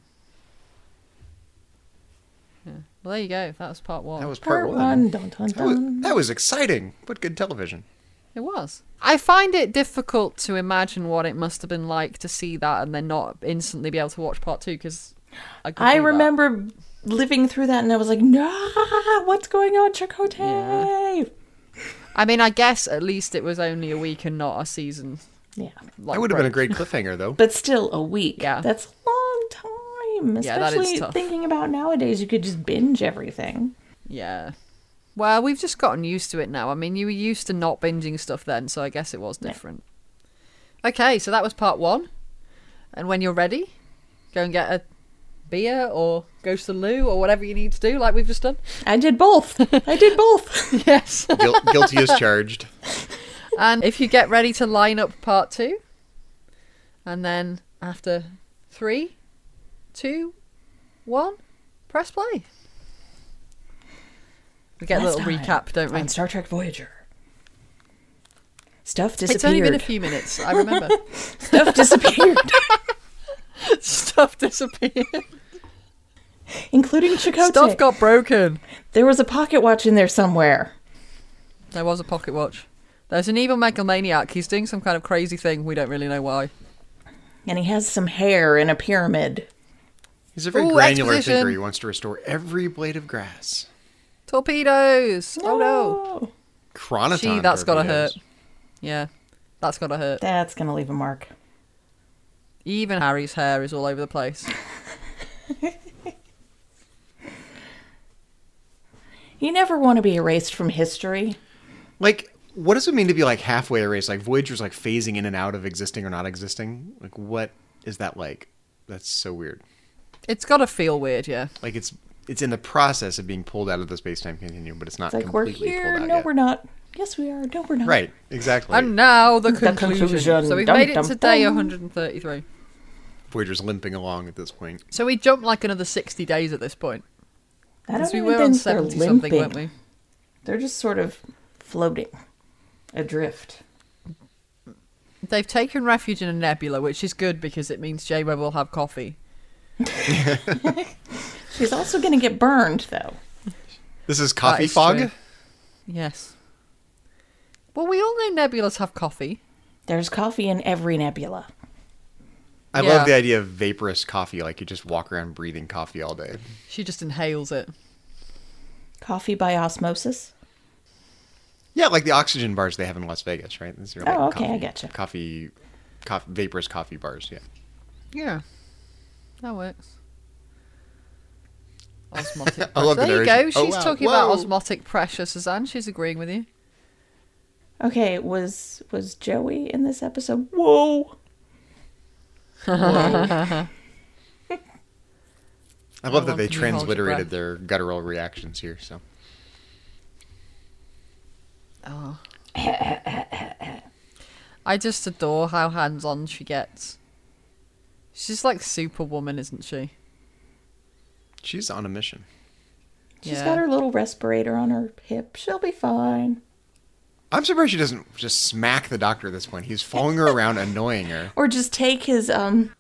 Yeah. Well, there you go. That was part one.
That was part,
Part
one.
one. Dun, dun,
That was,
dun.
that was exciting, but good television.
It was. I find it difficult to imagine what it must have been like to see that and then not instantly be able to watch part two because I, could
I
do that.
remember living through that and I was like, no, what's going on, Chakotay?
Yeah. I mean, I guess at least it was only a week and not a season.
Yeah.
Like,
That would have been a
break.
great cliffhanger, though.
But still, a week.
Yeah.
That's a long time.
Yeah, that is
Especially
tough.
thinking about nowadays, you could just binge everything.
Yeah. Well, we've just gotten used to it now. I mean, you were used to not binging stuff then, so I guess it was different. Okay, so that was part one. And when you're ready, go and get a beer or go to the loo or whatever you need to do, like we've just done.
I did both. I did both.
Yes.
Guil- guilty as charged.
And if you get ready to line up part two, and then after three, two, one, press play. We get
Last
a little
time
recap, don't we?
On Star Trek Voyager. Stuff disappeared.
It's only been a few minutes, I remember.
Stuff disappeared.
Stuff disappeared.
Including Chakotay.
Stuff got broken.
There was a pocket watch in there somewhere.
There was a pocket watch. There's an evil megalomaniac. He's doing some kind of crazy thing. We don't really know why.
And he has some hair in a pyramid.
He's a very
Ooh,
granular
exposition.
thinker. He wants to restore every blade of grass.
Torpedoes! Oh no!
Oh,
Chronoton
Gee, that's gotta
torpedoes.
hurt. Yeah, that's gotta hurt.
that's going to leave a mark.
Even Harry's hair is all over the place.
You never want to be erased from history.
Like, what does it mean to be like halfway erased? Like Voyager's like phasing in and out of existing or not existing. Like, what is that like? That's so weird.
It's gotta feel weird, yeah.
Like it's it's in the process of being pulled out of the space-time continuum, but it's not
It's like, we're
completely
here.
pulled out
No,
yet.
we're not. Yes, we are. No, we're not.
Right, exactly.
And now the
The
conclusion.
conclusion.
So we've
Dum,
made it
dum,
to day
dum.
one hundred thirty-three.
Voyager's limping along at this point.
So we jumped like another sixty days at this point.
I don't
Because we
even
were
think
on
they're
seventy something,
limping.
weren't we?
They're just sort of floating, adrift.
They've taken refuge in a nebula, which is good because it means J-Web will have coffee.
She's also going to get burned, though.
This is coffee
is
fog?
true. Yes. Well, we all know nebulas have coffee.
There's coffee in every nebula.
I
Yeah.
love the idea of vaporous coffee, like you just walk around breathing coffee all day.
She just inhales it.
Coffee by osmosis.
Yeah, like the oxygen bars they have in Las Vegas, right? These are like
Oh, okay, I
coffee,
getcha.
Coffee, coffee, vaporous coffee bars, yeah.
Yeah. That works. Osmotic
I love
pressure. There you
that
go.
there's- oh,
She's
wow.
talking about
Whoa.
osmotic pressure, Suzanne. She's agreeing with you.
Okay, was was Joey in this episode? Whoa.
I love
How
that
long
they
can you hold your
transliterated
breath?
their guttural reactions here, so.
Oh. I just adore how hands-on she gets. She's like Superwoman, isn't she?
She's on a mission.
She's
Yeah.
got her little respirator on her hip. She'll be fine.
I'm surprised she doesn't just smack the doctor at this point. He's following her around, annoying her.
Or just take his um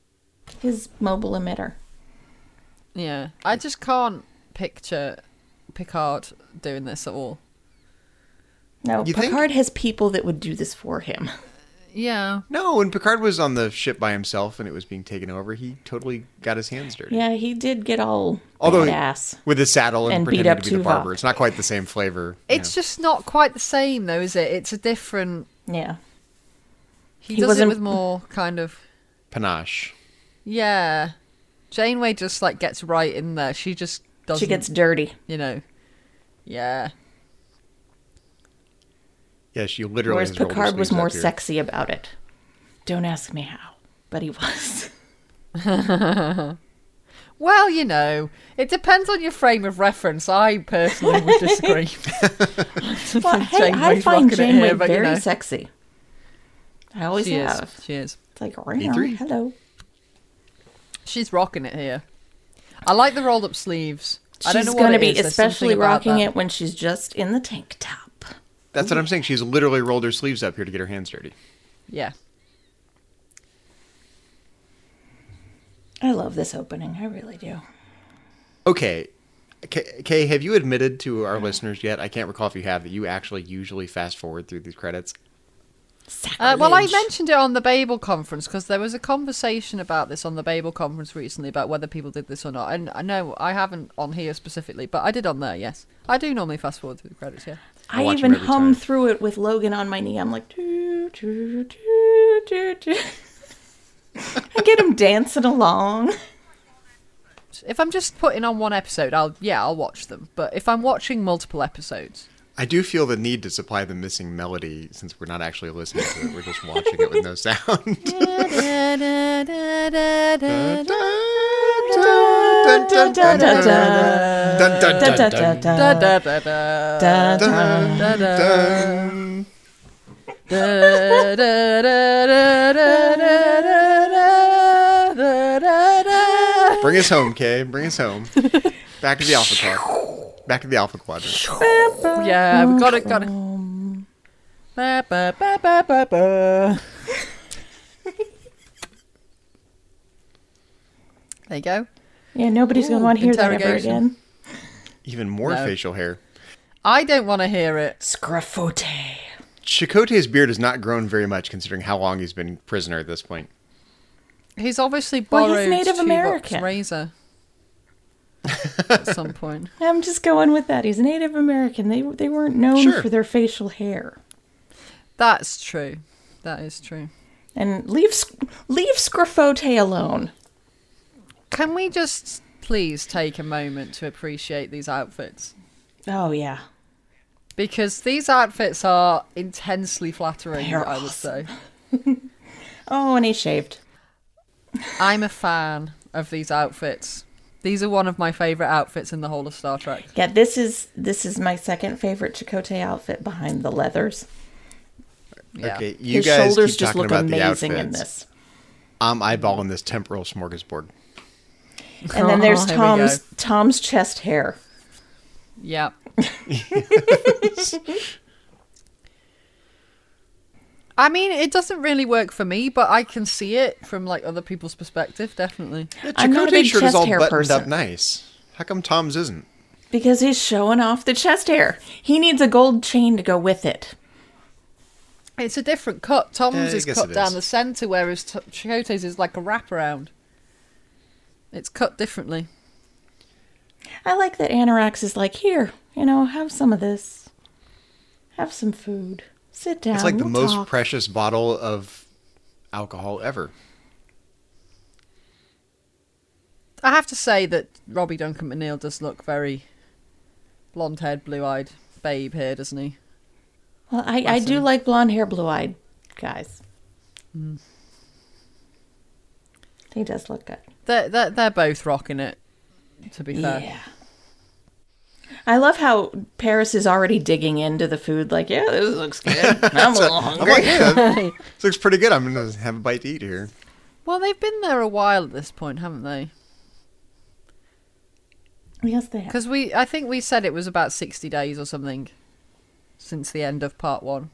his mobile emitter.
Yeah. I just can't picture Picard doing this at all.
No,
You think?
Picard has people that would do this for him.
Yeah.
No, when Picard was on the ship by himself and it was being taken over, he totally got his hands dirty.
Yeah, he did get all
Although
badass.
with his saddle and,
And beat
pretending
up
to be the
Tuvok.
barber. It's not quite the same flavor.
It's
yeah.
just not quite the same, though, is it? It's a different...
Yeah.
He,
He
does it
wasn't-
with more kind of...
panache.
Yeah. Janeway just, like, gets right in there. She just doesn't...
She gets dirty.
You know. Yeah.
Yeah, she literally
Whereas
has rolled her
Picard was
sleeves
more
up here.
sexy about it. Don't ask me how, but he was.
Well, you know, it depends on your frame of reference. I personally would disagree.
Well, hey, I
Janeway's
find
rocking it
Janeway
here, but, you
very
know.
sexy. I always
She
have.
is. She is.
It's like,
E three.
hello.
She's rocking it here. I like the rolled up sleeves. I don't
She's
know what
going to
it
be
is. There's
especially
something about
rocking
that.
it when she's just in the tank top.
That's what I'm saying. She's literally rolled her sleeves up here to get her hands dirty.
Yeah.
I love this opening. I really do.
Okay. Kay, Kay, have you admitted to our listeners yet? I can't recall if you have, that you actually usually fast forward through these credits.
Uh, well, I
Sacrilege.
mentioned it on the Babel conference because there was a conversation about this on the Babel conference recently about whether people did this or not. And I know I haven't on here specifically, but I did on there, yes. I do normally fast forward through the credits, yeah.
I
I
watch
even
them every
hum
time.
through it with Logan on my knee. I'm like, doo, doo, doo, doo, doo. I get him dancing along.
If I'm just putting on one episode, I'll yeah, I'll watch them. But if I'm watching multiple episodes,
I do feel the need to supply the missing melody since we're not actually listening to it. We're just watching it with no sound. Dun, dun, dun, dun, dun, dun, dun,
Da, da,
dun,
da,
da
da.
da da da
Da,
dun,
da.
da
dun.
da da da da da da da da da.
Bring us home, Kay. Bring us home. Back to the Alpha Quadrant. Back to the Alpha Quadrant.
Yeah, we got it, got it. Ba, ba, ba, ba, ba, ba. There you go.
Yeah, nobody's going to
Ooh,
want to hear that ever
interrogation.
again.
Even more
No.
facial hair.
I don't want to hear it.
Scrafote.
Chakotay's beard has not grown very much considering how long he's been prisoner at this point.
He's obviously
Well,
borrowed
he's Native
Tuvok's
American.
razor at some point.
I'm just going with that. He's Native American. They they weren't known
Sure.
for their facial hair.
That's true. That is true.
And leave Sc- leave Scrafote alone.
Can we just please take a moment to appreciate these outfits?
Oh yeah.
Because these outfits are intensely flattering,
They're
I would say.
Oh, and he shaved.
I'm a fan of these outfits. These are one of my favourite outfits in the whole of Star Trek.
Yeah, this is this is my second favorite Chakotay outfit behind the leathers.
Yeah.
Okay, you
His
guys
shoulders
keep
just
talking
look
about the
amazing
outfits.
in this.
I'm eyeballing this temporal smorgasbord.
And then there's
Oh, here we
Tom's
go.
Tom's chest hair.
Yeah. I mean, it doesn't really work for me, but I can see it from like other people's perspective, definitely.
Yeah,
I'm not a
Chakotay's
big
shirt is
chest
all
hair
buttoned
person.
up nice. How come Tom's isn't?
Because he's showing off the chest hair. He needs a gold chain to go with it.
It's a different cut. Tom's
Yeah, I
is
guess
cut
it
down
is.
the centre, whereas T- Chakotay's is like a wraparound. It's cut differently.
I like that Anorax is like, here, you know, have some of this. Have some food. Sit down.
It's like the
we'll
most
talk.
precious bottle of alcohol ever.
I have to say that Robbie Duncan McNeil does look very blonde-haired, blue-eyed babe here, doesn't he?
Well, I, I do
him.
like blonde hair, blue eyed guys.
Mm.
He does look good.
They're, they're, they're both rocking it, to be fair.
Yeah. I love how Paris is already digging into the food, like, yeah, this looks good. I'm a little
I'm
hungry.
like, yeah, this looks pretty good. I'm going to have a bite to eat here.
Well, they've been there a while at this point, haven't they?
Yes, they have.
Because we, I think we said it was about sixty days or something since the end of part one.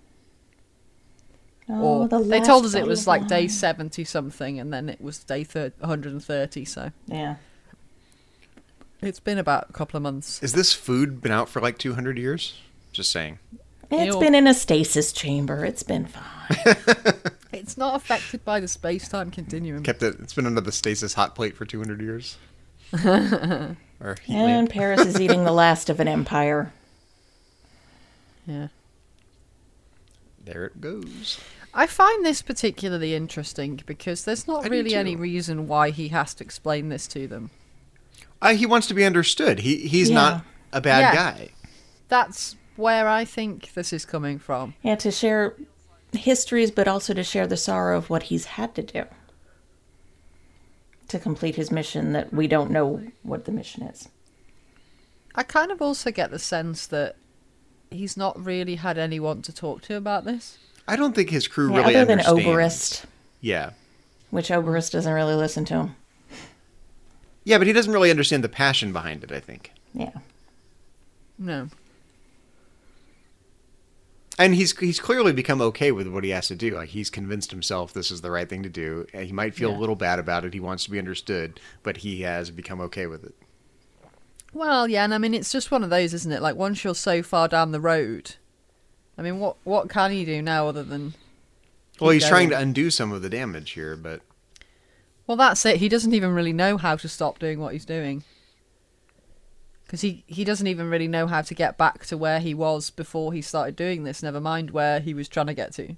Oh,
Or
the
they
last
told us it
bottle
was
of
like day
wine.
seventy something, and then it was day thir- one hundred thirty. So
Yeah.
It's been about a couple of months.
Is this food been out for like two hundred years? Just saying.
It's
Ew.
been in a stasis chamber. It's been fine.
It's not affected by the space-time continuum.
Kept it. It's been under the stasis hot plate for two hundred years. Or heat
And
lamp.
Paris is eating the last of an empire.
Yeah.
There it goes.
I find this particularly interesting because there's not
I do
really any
too.
reason why he has to explain this to them.
Uh, he wants to be understood. He he's
Yeah.
not a bad
Yeah.
guy.
That's where I think this is coming from.
Yeah, to share histories, but also to share the sorrow of what he's had to do to complete his mission that we don't know what the mission is.
I kind of also get the sense that he's not really had anyone to talk to about this.
I don't think his crew
Yeah,
really
other than
understands.
Oberist,
Yeah.
which Oberist doesn't really listen to him.
Yeah, but he doesn't really understand the passion behind it, I think.
Yeah.
No.
And he's he's clearly become okay with what he has to do. Like, he's convinced himself this is the right thing to do. And he might feel
Yeah.
a little bad about it. He wants to be understood, but he has become okay with it.
Well, yeah, and I mean, it's just one of those, isn't it? Like, once you're so far down the road, I mean, what what can you do now other than...
Well,
keep
he's trying to
going?
undo some of the damage here, but
Well, that's it. He doesn't even really know how to stop doing what he's doing. Because he, he doesn't even really know how to get back to where he was before he started doing this, never mind where he was trying to get to.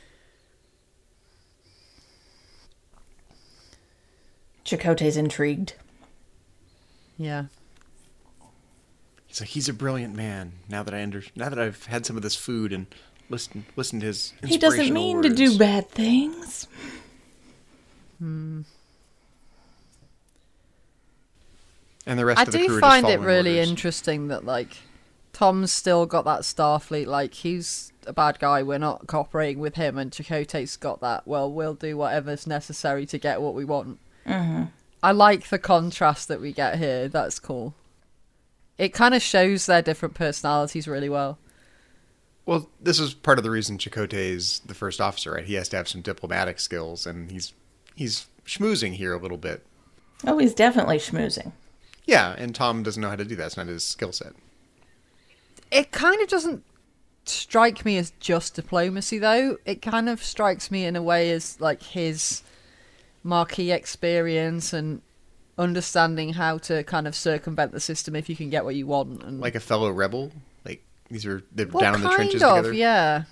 Chakotay's intrigued.
Yeah.
he's like, he's a brilliant man. Now that I under, now that I've had some of this food and listened listened to his
He doesn't
inspirational
mean to
words.
do bad things.
And the rest
I
of the crew
do
are just
find it
following
really
orders.
interesting that, like, Tom's still got that Starfleet, like, he's a bad guy, we're not cooperating with him, and Chakotay's got that, well, we'll do whatever's necessary to get what we want. Mm-hmm. I like the contrast that we get here, that's cool. It kind of shows their different personalities really well.
Well, this is part of the reason Chakotay is the first officer, right? He has to have some diplomatic skills, and he's he's schmoozing here a little bit.
Oh, he's definitely schmoozing.
Yeah, and Tom doesn't know how to do that. It's not his skill set.
It kind of doesn't strike me as just diplomacy, though. It kind of strikes me in a way as, like, his marquee experience and understanding how to kind of circumvent the system if you can get what you want. And
Like a fellow rebel? Like, these are, they're
well,
down in the
kind
trenches
of,
together?
yeah.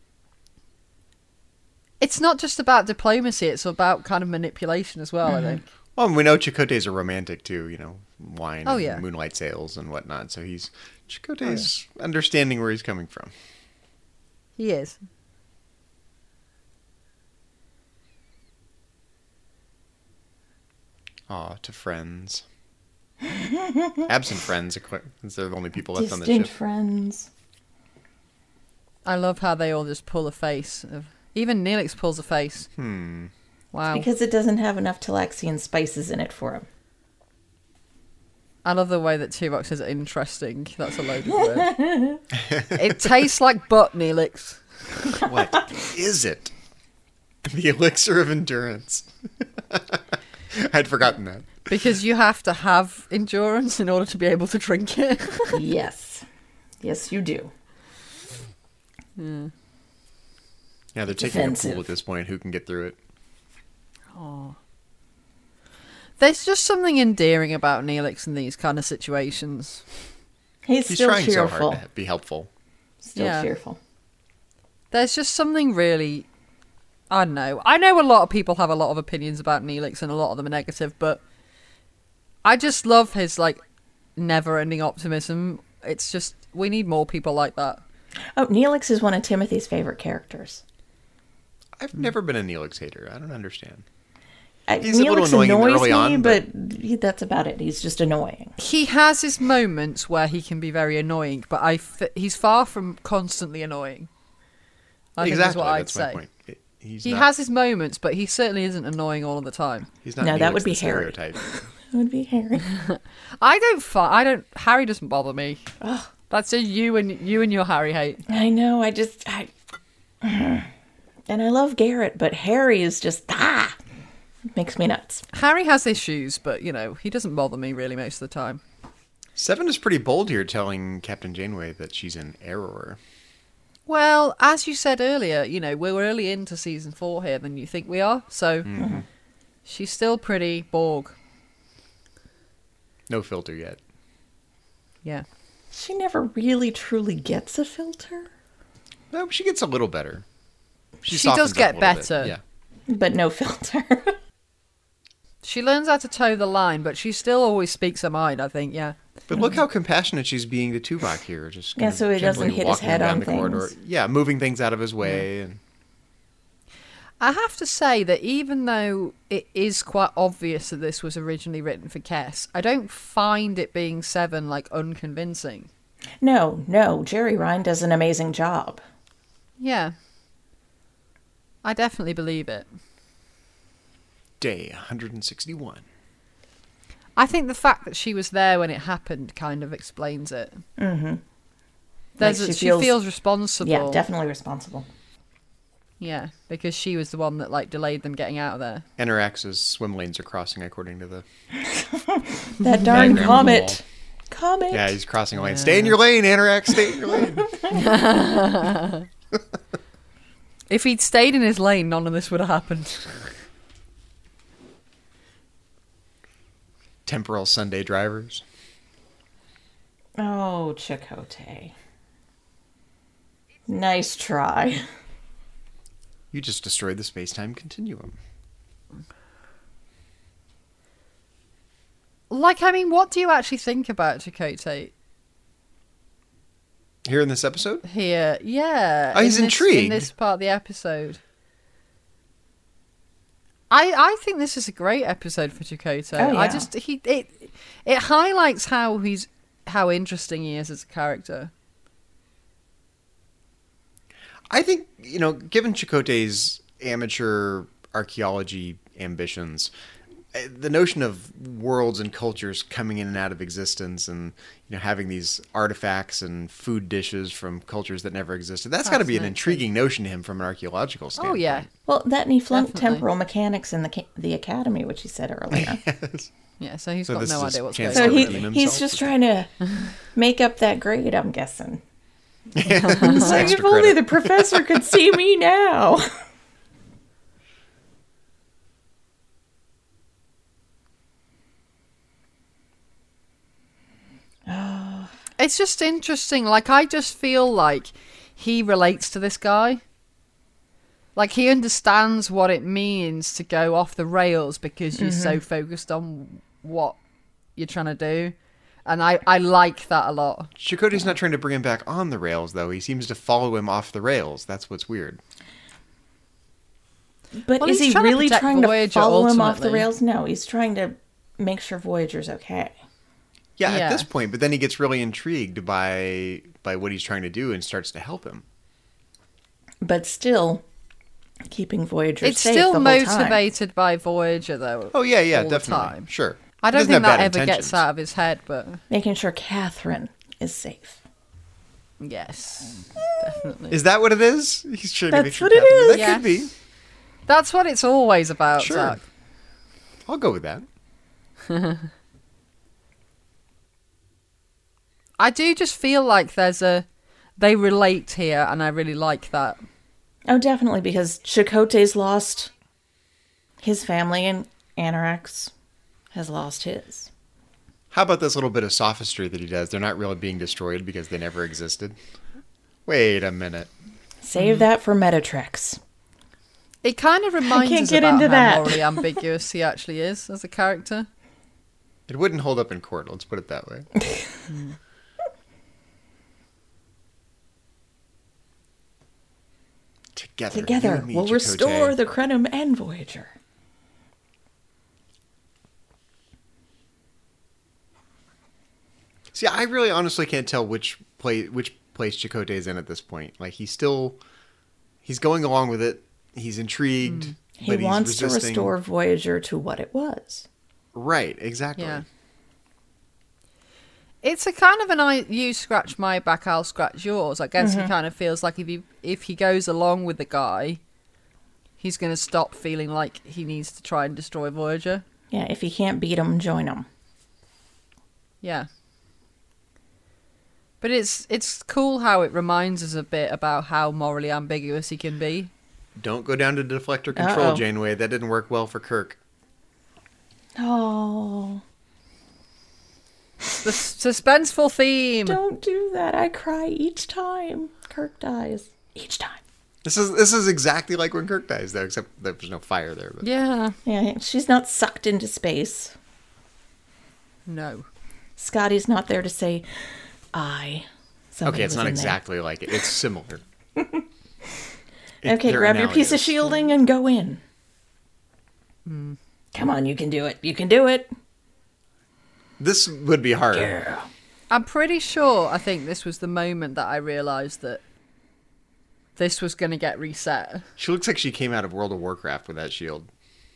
It's not just about diplomacy, it's about kind of manipulation as well,
Mm-hmm.
I think.
Well, and we know Chakotay's a romantic, too, you know, wine
Oh,
and
yeah.
moonlight sails and whatnot. So he's,
Oh,
Chakotay's understanding where he's coming from.
He is.
Aw, to friends. Absent friends, since they're the only people left on the
Distant
ship.
friends.
I love how they all just pull a face. Of, even Neelix pulls a face.
Hmm.
Wow.
Because it doesn't have enough Talaxian spices in it for him.
I love the way that Tuvok says interesting. That's a loaded word. It tastes like butt, Neelix.
What is it? The elixir of endurance. I'd forgotten that.
Because you have to have endurance in order to be able to drink it.
Yes. Yes, you do.
Yeah, they're taking a
Defensive.
pool at this point. Who can get through it?
Oh. There's just something endearing about Neelix in these kind of situations.
He's,
He's
still
trying
cheerful.
so hard to be helpful.
Still
Yeah.
cheerful.
There's just something really... I don't know. I know a lot of people have a lot of opinions about Neelix and a lot of them are negative, but I just love his, like, never-ending optimism. It's just, we need more people like that.
Oh, Neelix is one of Timothy's favorite characters.
I've never been a Neelix hater. I don't understand.
Uh,
He's a little
Neelix
annoying
annoys
early
me,
on,
but,
but-
he, that's about it. He's just annoying.
He has his moments where he can be very annoying, but I f- he's far from constantly annoying. I think
exactly.
is what I'd
That's
say.
my point. It- He's
He
not,
has his moments, but he certainly isn't annoying all of the time.
He's not
No, that
Neelix
would be
the
Harry.
stereotype.
It would be Harry.
I don't. Fu- I don't. Harry doesn't bother me. That's just you and you and your Harry hate.
I know. I just. I, and I love Garrett, but Harry is just. Ah! Makes me nuts.
Harry has issues, but you know he doesn't bother me really most of the time.
Seven is pretty bold here, telling Captain Janeway that she's in error.
Well, as you said earlier, you know, we're early into season four here than you think we are, so
Mm-hmm.
she's still pretty Borg.
No filter yet.
Yeah.
She never really truly gets a filter,
No, she gets a little better.
She
softens
does
up
get
a little bit,
better.
Yeah.
but no filter.
She learns how to toe the line, but she still always speaks her mind, I think, yeah.
But look how compassionate she's being to Tuvok here. Just
Yeah,
kind of
so he doesn't
gently
hit his
walking
head
down
on
the corridor.
things.
Yeah, moving things out of his way. And
I have to say that even though it is quite obvious that this was originally written for Kes, I don't find it being Seven, like, unconvincing.
No, no, Jerry Ryan does an amazing job.
Yeah. I definitely believe it.
day one hundred sixty-one.
I think the fact that she was there when it happened kind of explains it.
Mm-hmm.
There's
Like
a,
she
she
feels-
feels responsible.
Yeah, definitely responsible.
Yeah, because she was the one that, like, delayed them getting out of there.
Enerax's swim lanes are crossing according to the...
That darn
Diagram of the
comet. Comet.
Yeah, he's crossing a lane. Stay in your lane, Enerax. Stay in your lane.
If he'd stayed in his lane, none of this would have happened.
Temporal Sunday drivers.
Oh, Chakotay. Nice try.
You just destroyed the space-time continuum.
Like, I mean, what do you actually think about Chakotay
Here in this episode?
here? Yeah.
Oh, he's
in this,
intrigued.
In this part of the episode. I, I think this is a great episode for Chakotay.
Oh,
I
yeah.
just he it it highlights how he's how interesting he is as a character.
I think, you know, given Chakotay's amateur archaeology ambitions, eh, the notion of worlds and cultures coming in and out of existence and, you know, having these artifacts and food dishes from cultures that never existed, that's got to be an
Fascinating.
intriguing notion to him from an archaeological standpoint.
Oh yeah,
Well, that and he flunked
Definitely.
temporal mechanics in the ca- the academy, which he said earlier.
yeah. So he's
So
got
this
no
is his
idea what's
chance
going
So
to
on.
he,
redeem
really.
he's
himself.
just trying to make up that grade, I'm guessing. Like,
Extra
if only
credit.
the professor could see me now.
It's just interesting. Like, I just feel like he relates to this guy. Like, he understands what it means to go off the rails because you're so focused on what you're trying to do. And I, I like that a lot.
Chakotay's not trying to bring him back on the rails, though. He seems to follow him off the rails. That's what's weird.
But
Well,
is
he's
he
trying to
really
protect
trying to
Voyager,
follow him off the
ultimately.
rails? No, he's trying to make sure Voyager's okay.
Yeah, at
Yeah.
this point, but then he gets really intrigued by by what he's trying to do and starts to help him.
But still, keeping Voyager
It's
safe
still
the whole time.
motivated by Voyager, though.
Oh yeah, yeah,
all the
definitely.
time.
Sure.
I
He
don't
doesn't
think
have
that
bad
ever
intentions.
gets out of his head, but
Making sure Catherine is safe.
yes, definitely.
Is that what it is? He's trying to
That's
make sure
what it
Catherine-
is.
That
Yeah.
could be.
That's what it's always about,
Sure.
Zach.
I'll go with that.
I do just feel like there's a... They relate here, and I really like that.
Oh, definitely, because Chakotay's lost his family and Anarax has lost his.
How about this little bit of sophistry that he does? They're not really being destroyed because they never existed. Wait a minute.
Save that for Metatrex.
It kind of reminds
can't
us
get
about
into
how
that.
morally ambiguous he actually is as a character.
It wouldn't hold up in court, let's put it that way. Together, you
Together,
and me,
we'll
Chakotay.
restore the Krenim and Voyager.
See, I really honestly can't tell which play which place Chakotay is in at this point. Like he's still he's going along with it. He's intrigued.
Mm. He
but he's
wants to
resisting.
restore Voyager to what it was.
Right, exactly.
Yeah. It's a kind of an I you scratch my back, I'll scratch yours. I guess he kind of feels like if he if he goes along with the guy, he's going to stop feeling like he needs to try and destroy Voyager.
Yeah, if he can't beat him, join him.
Yeah. But it's it's cool how it reminds us a bit about how morally ambiguous he can be.
Don't go down to deflector control,
Uh-oh.
Janeway. That didn't work well for Kirk.
Oh,
The s- suspenseful theme.
don't do that. I cry each time Kirk dies. Each time.
This is this is exactly like when Kirk dies, though, except that there's no fire there. But
Yeah.
Yeah, she's not sucked into space.
No.
Scotty's not there to say, I. Somebody
okay, it's
was
not
in there.
exactly like it. It's similar. It-
Okay,
they're
grab your piece of
analogous.
shielding and go in.
Hmm.
Come on, you can do it. You can do it.
This would be hard.
Yeah.
I'm pretty sure I think this was the moment that I realised that this was going to get reset.
She looks like she came out of World of Warcraft with that shield.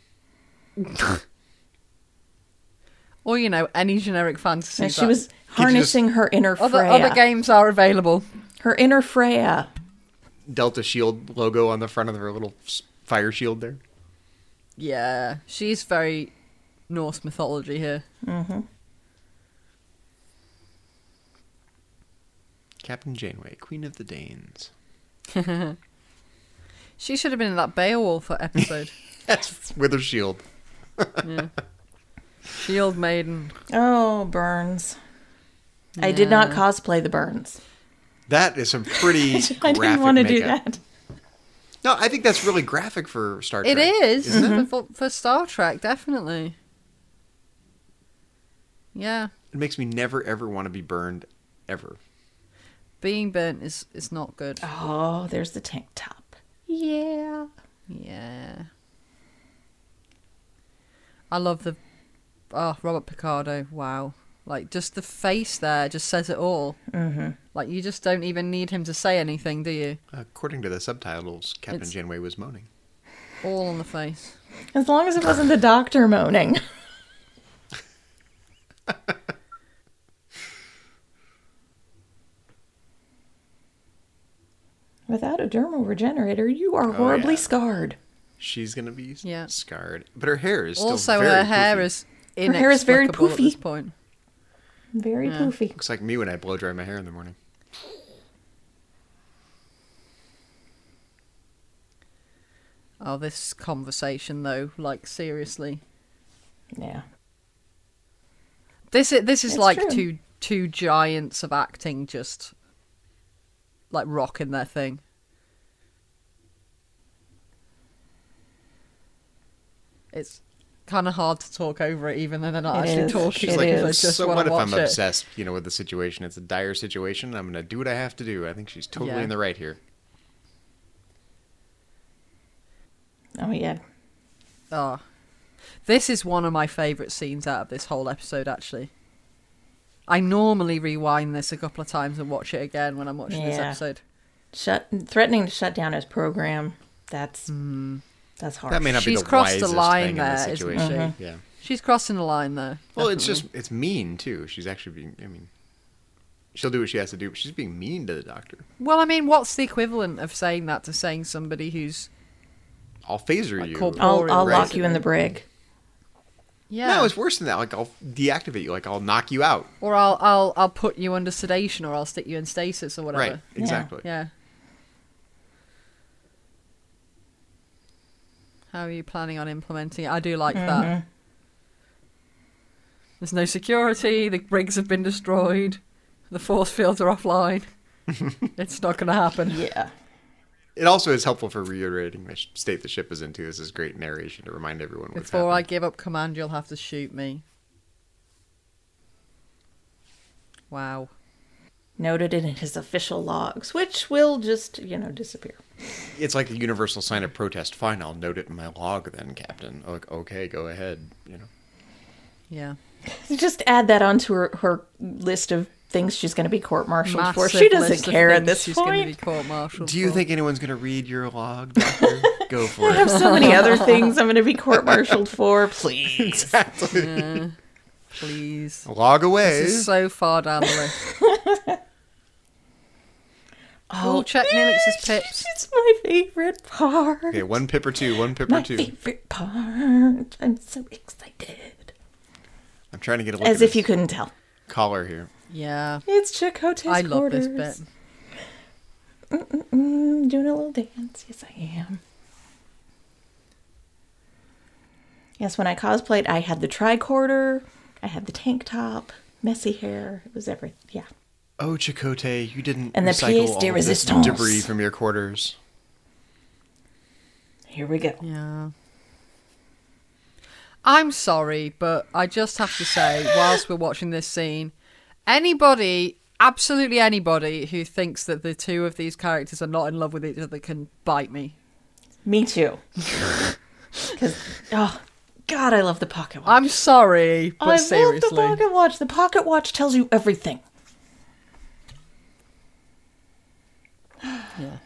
Or, you know, any generic fantasy.
And she
that-
was harnessing her inner
Other,
Freya.
other games are available.
Her inner Freya.
Delta Shield logo on the front of her little s- fire shield there.
Yeah, she's very Norse mythology here.
Captain Janeway, Queen of the Danes.
She should have been in that Beowulf episode.
Yes, with her shield.
Shield Maiden.
Oh, Burns. I did not cosplay the Burns.
That is some pretty graphic
I didn't want to do
makeup.
that.
No, I think that's really graphic for Star Trek.
It is
Isn't it?
for, for Star Trek, definitely. Yeah,
It makes me never ever want to be burned, ever.
being burnt is is not good.
Oh, there's the tank top. Yeah.
Yeah. I love the oh Robert Picardo. Wow, like just the face there just says it all. Mm-hmm. Like you just don't even need him to say anything, do you?
According to the subtitles, Captain
It's-
Janeway was moaning.
All on the face.
As long as it wasn't the doctor moaning. Without a dermal regenerator, you are horribly
yeah.
scarred.
She's gonna be
Yeah.
scarred, but her hair is still
Also,
very
her hair
poofy.
is
Her hair is very
inexplicable at this
poofy.
point.
Very poofy.
Looks like me when I blow dry my hair in the morning.
Oh, this conversation though, like seriously,
Yeah.
this is this is
It's
like
true.
two two giants of acting just like rocking their thing. It's kind of hard to talk over it, even though they're not
It
actually
is.
talking.
It
because
is.
I just
So
want
what
to
if
watch
I'm
it.
obsessed, you know, with the situation? It's a dire situation. I'm gonna do what I have to do. I think she's totally
Yeah.
in the right here.
Oh, yeah.
Oh, this is one of my favourite scenes out of this whole episode. Actually, I normally rewind this a couple of times and watch it again when I'm watching this
Yeah.
episode.
Shut, threatening to shut down his program. That's that's hard.
That may not
She's
be the
crossed the
wisest
line
thing
there,
in the
isn't
situation.
she?
Yeah.
She's crossing the line there.
Well, it's just
definitely.
it's mean too. She's actually being. I mean, she'll do what she has to do, but she's being mean to the doctor.
Well, I mean, what's the equivalent of saying that to saying somebody who's
I'll phaser
Like
you.
corporal-
I'll,
Boring,
I'll
right.
lock you in the brig.
yeah,
No, it's worse than that. Like I'll deactivate you. Like I'll knock you out.
or I'll I'll I'll put you under sedation, or I'll stick you in stasis, or whatever.
Right. Exactly.
Yeah. How are you planning on implementing it? I do like that. There's no security. The brigs have been destroyed. The force fields are offline. It's not going to happen.
Yeah.
It also is helpful for reiterating the sh- state the ship is into. This is great narration to remind everyone what's
Before I
happening.
give up command, you'll have to shoot me. Wow.
Noted in his official logs, which will just, you know, disappear.
It's like a universal sign of protest. Fine, I'll note it in my log then, Captain. O- Okay, go ahead. You know.
Yeah.
Just add that onto her, her list of things she's going to be court-martialed for.
Massive
She doesn't
list of
care at
things
this
she's going to be
point.
court-martialed
Do you
for.
think anyone's going to read your log, Doctor? Go for
I have
it.
so many other things I'm going to be court-martialed for. Please.
Exactly.
Please.
Log away.
This is so far down the list. Oh, check Neelix's pips.
It's my favorite part.
Okay, one pip or two. One pip
My
or two.
favorite part. I'm so excited.
I'm trying to get a look
As
at
if you
his
couldn't tell.
collar here.
Yeah.
It's Chakotay's
I love
quarters.
this bit.
Mm-mm-mm, doing a little dance. Yes, I am. Yes, when I cosplayed, I had the tricorder, I had the tank top, messy hair. It was everything. Yeah.
Oh, Chakotay, you didn't
And the
recycle
pièce de
all of this
résistance.
debris from your quarters.
Here we go.
Yeah. I'm sorry, but I just have to say, whilst we're watching this scene, anybody, absolutely anybody, who thinks that the two of these characters are not in love with each other can bite me.
Me too. Because, oh, God, I love the pocket watch.
I'm sorry, but
I
seriously.
love the pocket watch. The pocket watch tells you everything.
Yeah.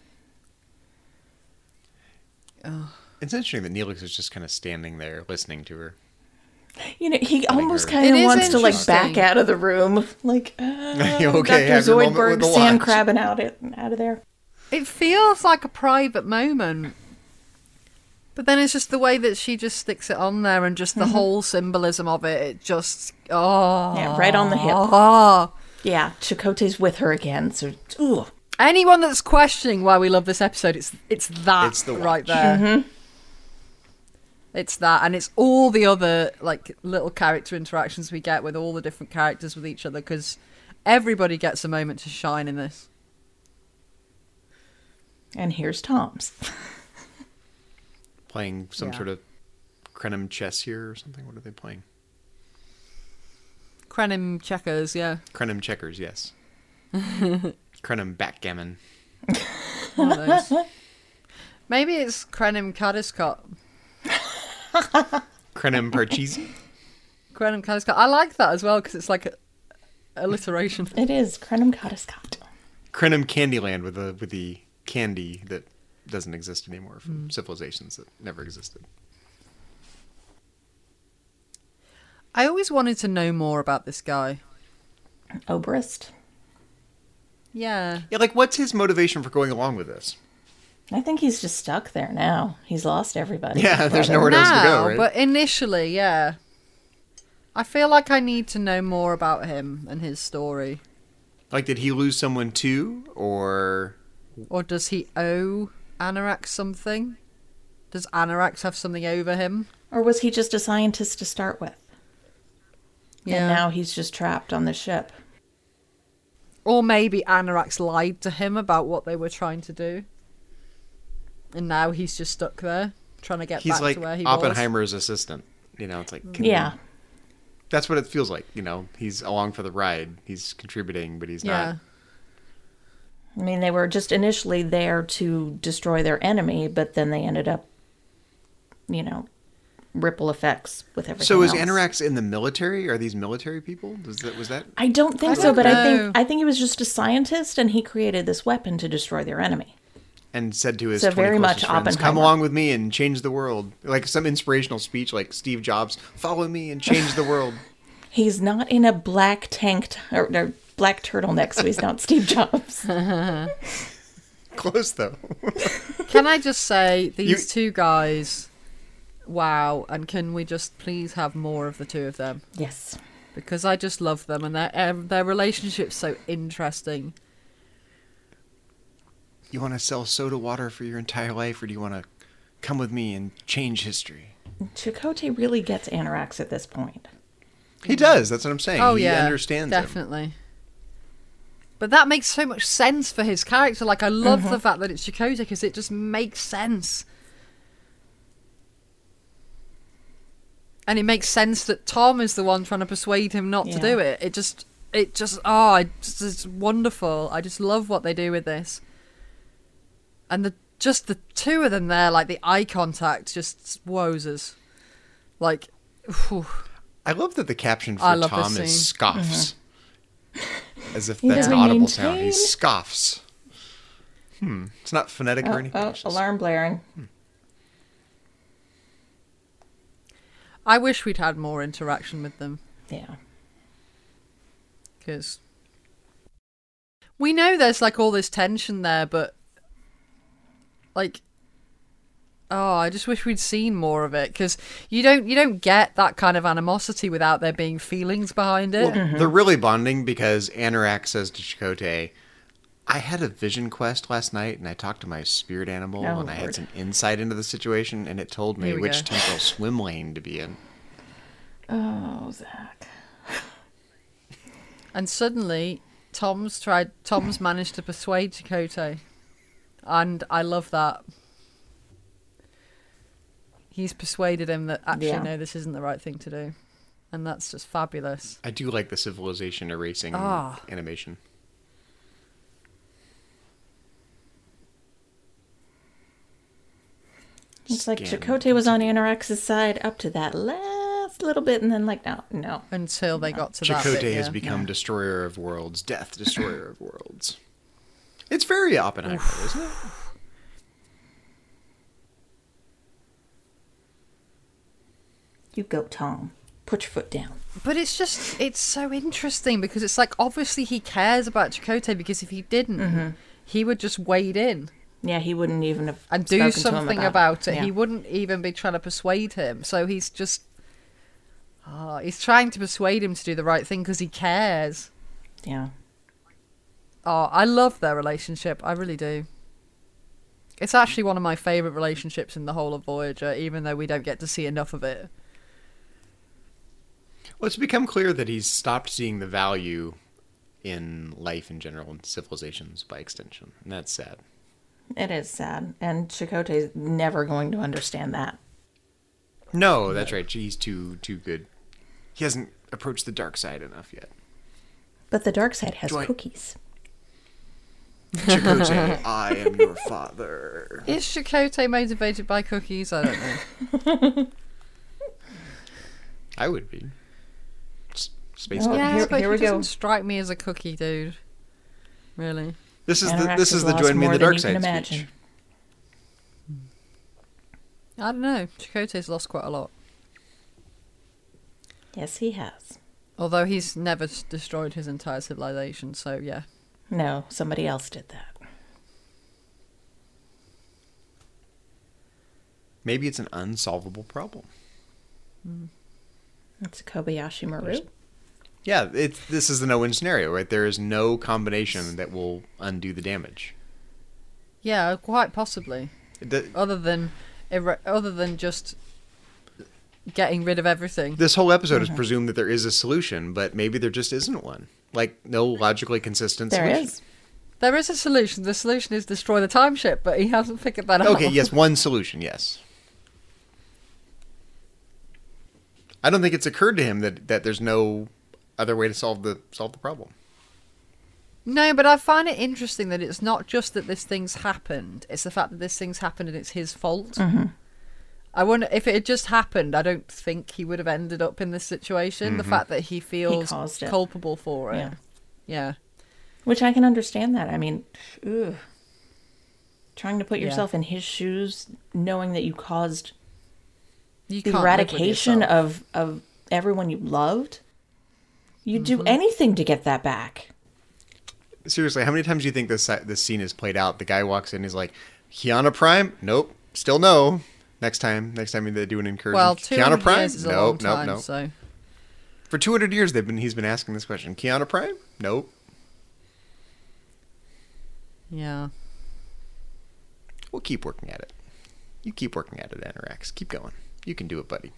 It's interesting that Neelix is just kind of standing there listening to her.
You know, he almost
her-
kind
It
of
is
wants to, like, back
interesting.
out of the room. Like, uh,
You okay? Have
Doctor
your moment with
Zoidberg
the
sand
watch.
crabbing out, it, out of there.
It feels like a private moment. But then it's just the way that she just sticks it on there and just the whole symbolism of it. It just, oh.
Yeah, right on the hip.
Oh.
Yeah, Chakotay's with her again, so, ooh.
Anyone that's questioning why we love this episode, it's it's that
It's the
right
watch.
there.
Mm-hmm.
It's that, and it's all the other like little character interactions we get with all the different characters with each other, because everybody gets a moment to shine in this.
And here's Tom's.
Playing some
Yeah.
sort of Krenim chess here or something. What are they playing?
Krenim checkers, yeah.
Krenim checkers, yes. Krenim backgammon.
One of those. Maybe it's Krenim Kadiscot.
Krenim parcheesi.
Krenim Kadiscot. I like that as well because it's like a alliteration.
It is Krenim Kadiscot.
Krenim Candyland with the with the candy that doesn't exist anymore from civilizations that never existed.
I always wanted to know more about this guy.
Obrist.
Yeah.
Yeah, like what's his motivation for going along with this?
I think he's just stuck there now. He's lost everybody.
Yeah, there's
Brother.
nowhere else to go,
Now,
right?
but initially, yeah. I feel like I need to know more about him and his story.
Like, did he lose someone too, or
Or does he owe Anorax something? Does Anorax have something over him?
Or was he just a scientist to start with?
Yeah.
And now he's just trapped on the ship.
Or maybe Anorax lied to him about what they were trying to do. And now he's just stuck there, trying to get
he's
back
like
to where he was.
Oppenheimer's assistant? You know, it's like can you-
Yeah.
that's what it feels like. You know, he's along for the ride. He's contributing, but he's
Yeah.
not.
I mean, they were just initially there to destroy their enemy, but then they ended up, you know, ripple effects with everything
So is
else.
Anorax in the military? Are these military people? Was that was that?
I don't think
I
so,
don't
but I
know.
think I think he was just a scientist, and he created this weapon to destroy their enemy.
And said to his
So
twenty
very
closest
much
friends, "Come
Oppenheimer.
along with me and change the world." Like some inspirational speech, like Steve Jobs, "Follow me and change the world."
He's not in a black tank t- or, or black turtleneck, so he's not Steve Jobs.
Close though.
Can I just say, these
You-
two guys, wow, and can we just please have more of the two of them?
Yes.
Because I just love them, and their um, their relationship's so interesting.
You want to sell soda water for your entire life, or do you want to come with me and change history?
Chakotay really gets Anorax at this point.
He does. That's what I'm saying.
Oh
he
yeah,
understands him.
definitely. But that makes so much sense for his character. Like, I love
Mm-hmm.
the fact that it's Chakotay because it just makes sense. And it makes sense that Tom is the one trying to persuade him not to
Yeah.
do it. It just, it just, oh, it just, it's wonderful. I just love what they do with this. And the just the two of them there, like the eye contact, just woes us. Like, whew.
I love that the caption for
I love this
Tom is
scene.
scoffs. As if
He
that's an
doesn't
audible sound. He
maintain-
scoffs. Hmm. It's not phonetic or
Oh,
anything.
oh,
it's just-
alarm blaring.
I wish we'd had more interaction with them.
Yeah.
Because we know there's like all this tension there, but like Oh, I just wish we'd seen more of it, because you don't you don't get that kind of animosity without there being feelings behind it.
Well, they're really bonding because Anorak says to Chakotay, I had a vision quest last night, and I talked to my spirit animal,
Oh,
and I had
Lord.
some insight into the situation, and it told me
Here we
which
go.
temporal swim lane to be in.
Oh, Zach.
And suddenly, Tom's tried. Tom's managed to persuade Chakotay, and I love that. He's persuaded him that actually,
Yeah.
no, this isn't the right thing to do, and that's just fabulous.
I do like the civilization erasing
Ah.
animation.
It's like
Scan.
Chakotay was on Anorak's side up to that last little bit, and then like, no, no.
Until they got to that
Chakotay
bit,
has
yeah.
become destroyer of worlds, death, destroyer of worlds. It's very Oppenheimer, isn't it?
You go, Tom. Put your foot down.
But it's just, it's so interesting because it's like, obviously he cares about Chakotay, because if he didn't,
Mm-hmm.
he would just wade in
Yeah, he wouldn't even have
and do
spoken to him
something
about,
about it.
Yeah.
He wouldn't even be trying to persuade him. So he's just, oh, he's trying to persuade him to do the right thing because he cares.
Yeah.
Oh, I love their relationship. I really do. It's actually one of my favourite relationships in the whole of Voyager, even though we don't get to see enough of it.
Well, it's become clear that he's stopped seeing the value in life in general and civilizations by extension, and that's sad.
It is sad, and Chakotay's never going to understand that.
No, that's right. He's too too good. He hasn't approached the dark side enough yet.
But the dark side has
Do I-
cookies.
Chakotay, I am your father.
Is Chakotay motivated by cookies? I don't know.
I would be. S- Space
Oh,
cookies.
yeah,
here-
but
here
he
we go.
doesn't strike me as a cookie dude. Really.
This is the
Anorak
this
has
is the
lost
join me in
more
the
than
dark
you can
side
imagine.
speech.
I don't know. Chakotay's lost quite a lot.
Yes, he has.
Although he's never s- destroyed his entire civilization, so yeah.
No, somebody else did that.
Maybe it's an unsolvable problem.
It's Kobayashi Maru.
Yeah, it's this is the no-win scenario, right? There is no combination that will undo the damage.
Yeah, quite possibly.
It do-
Other than, ir- other than just getting rid of everything.
This whole episode
Mm-hmm.
is presumed that there is a solution, but maybe there just isn't one. Like, no logically consistent
There
solution.
is.
There is a solution. The solution is destroy the time ship, but he hasn't figured that out.
Okay, yes, one solution, yes. I don't think it's occurred to him that, that there's no other way to solve the solve the problem.
No, but I find it interesting that it's not just that this thing's happened. It's the fact that this thing's happened and it's his fault.
Mm-hmm.
I wonder if it had just happened. I don't think he would have ended up in this situation. The fact that he feels
caused it.
culpable for it.
Yeah.
Yeah.
Which I can understand that. I mean, ugh. Trying to put
Yeah.
yourself in his shoes, knowing that you caused
You
the
can't live with
eradication
yourself.
of, of everyone you loved. You'd do
Mm-hmm.
anything to get that back.
Seriously, how many times do you think this this scene is played out? The guy walks in, he's like, Kiana Prime? Nope. Still no. Next time, next time they do an incursion.
Well, two
Kiana
hundred
Prime?
years is a
nope,
long
nope,
time,
nope.
so...
For two hundred years, they've been he's been asking this question. Kiana Prime? Nope.
Yeah.
We'll keep working at it. You keep working at it, Anorax. Keep going. You can do it, buddy.